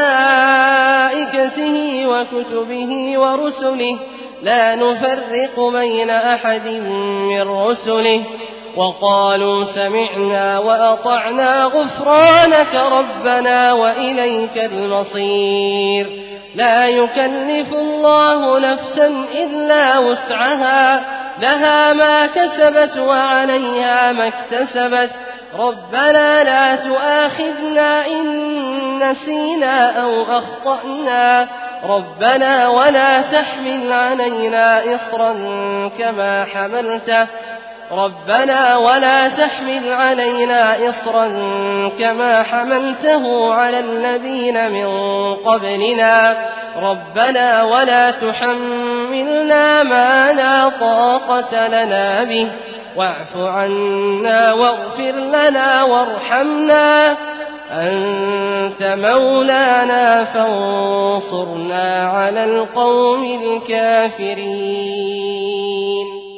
وملائكته وكتبه ورسله لا نفرق بين أحد من رسله وقالوا سمعنا وأطعنا غفرانك ربنا وإليك المصير لا يكلف الله نفسا إلا وسعها لها ما كسبت وعليها ما اكتسبت ربنا لا تؤاخذنا إن نسينا أو أخطأنا ربنا ولا تحمل علينا إصرا كما حملته ربنا ولا تحمل علينا إصرا كما حملته على الذين من قبلنا ربنا ولا تحملنا ما لا طاقة لنا به واعف عنا واغفر لنا وارحمنا أنت مولانا فانصرنا على القوم الكافرين.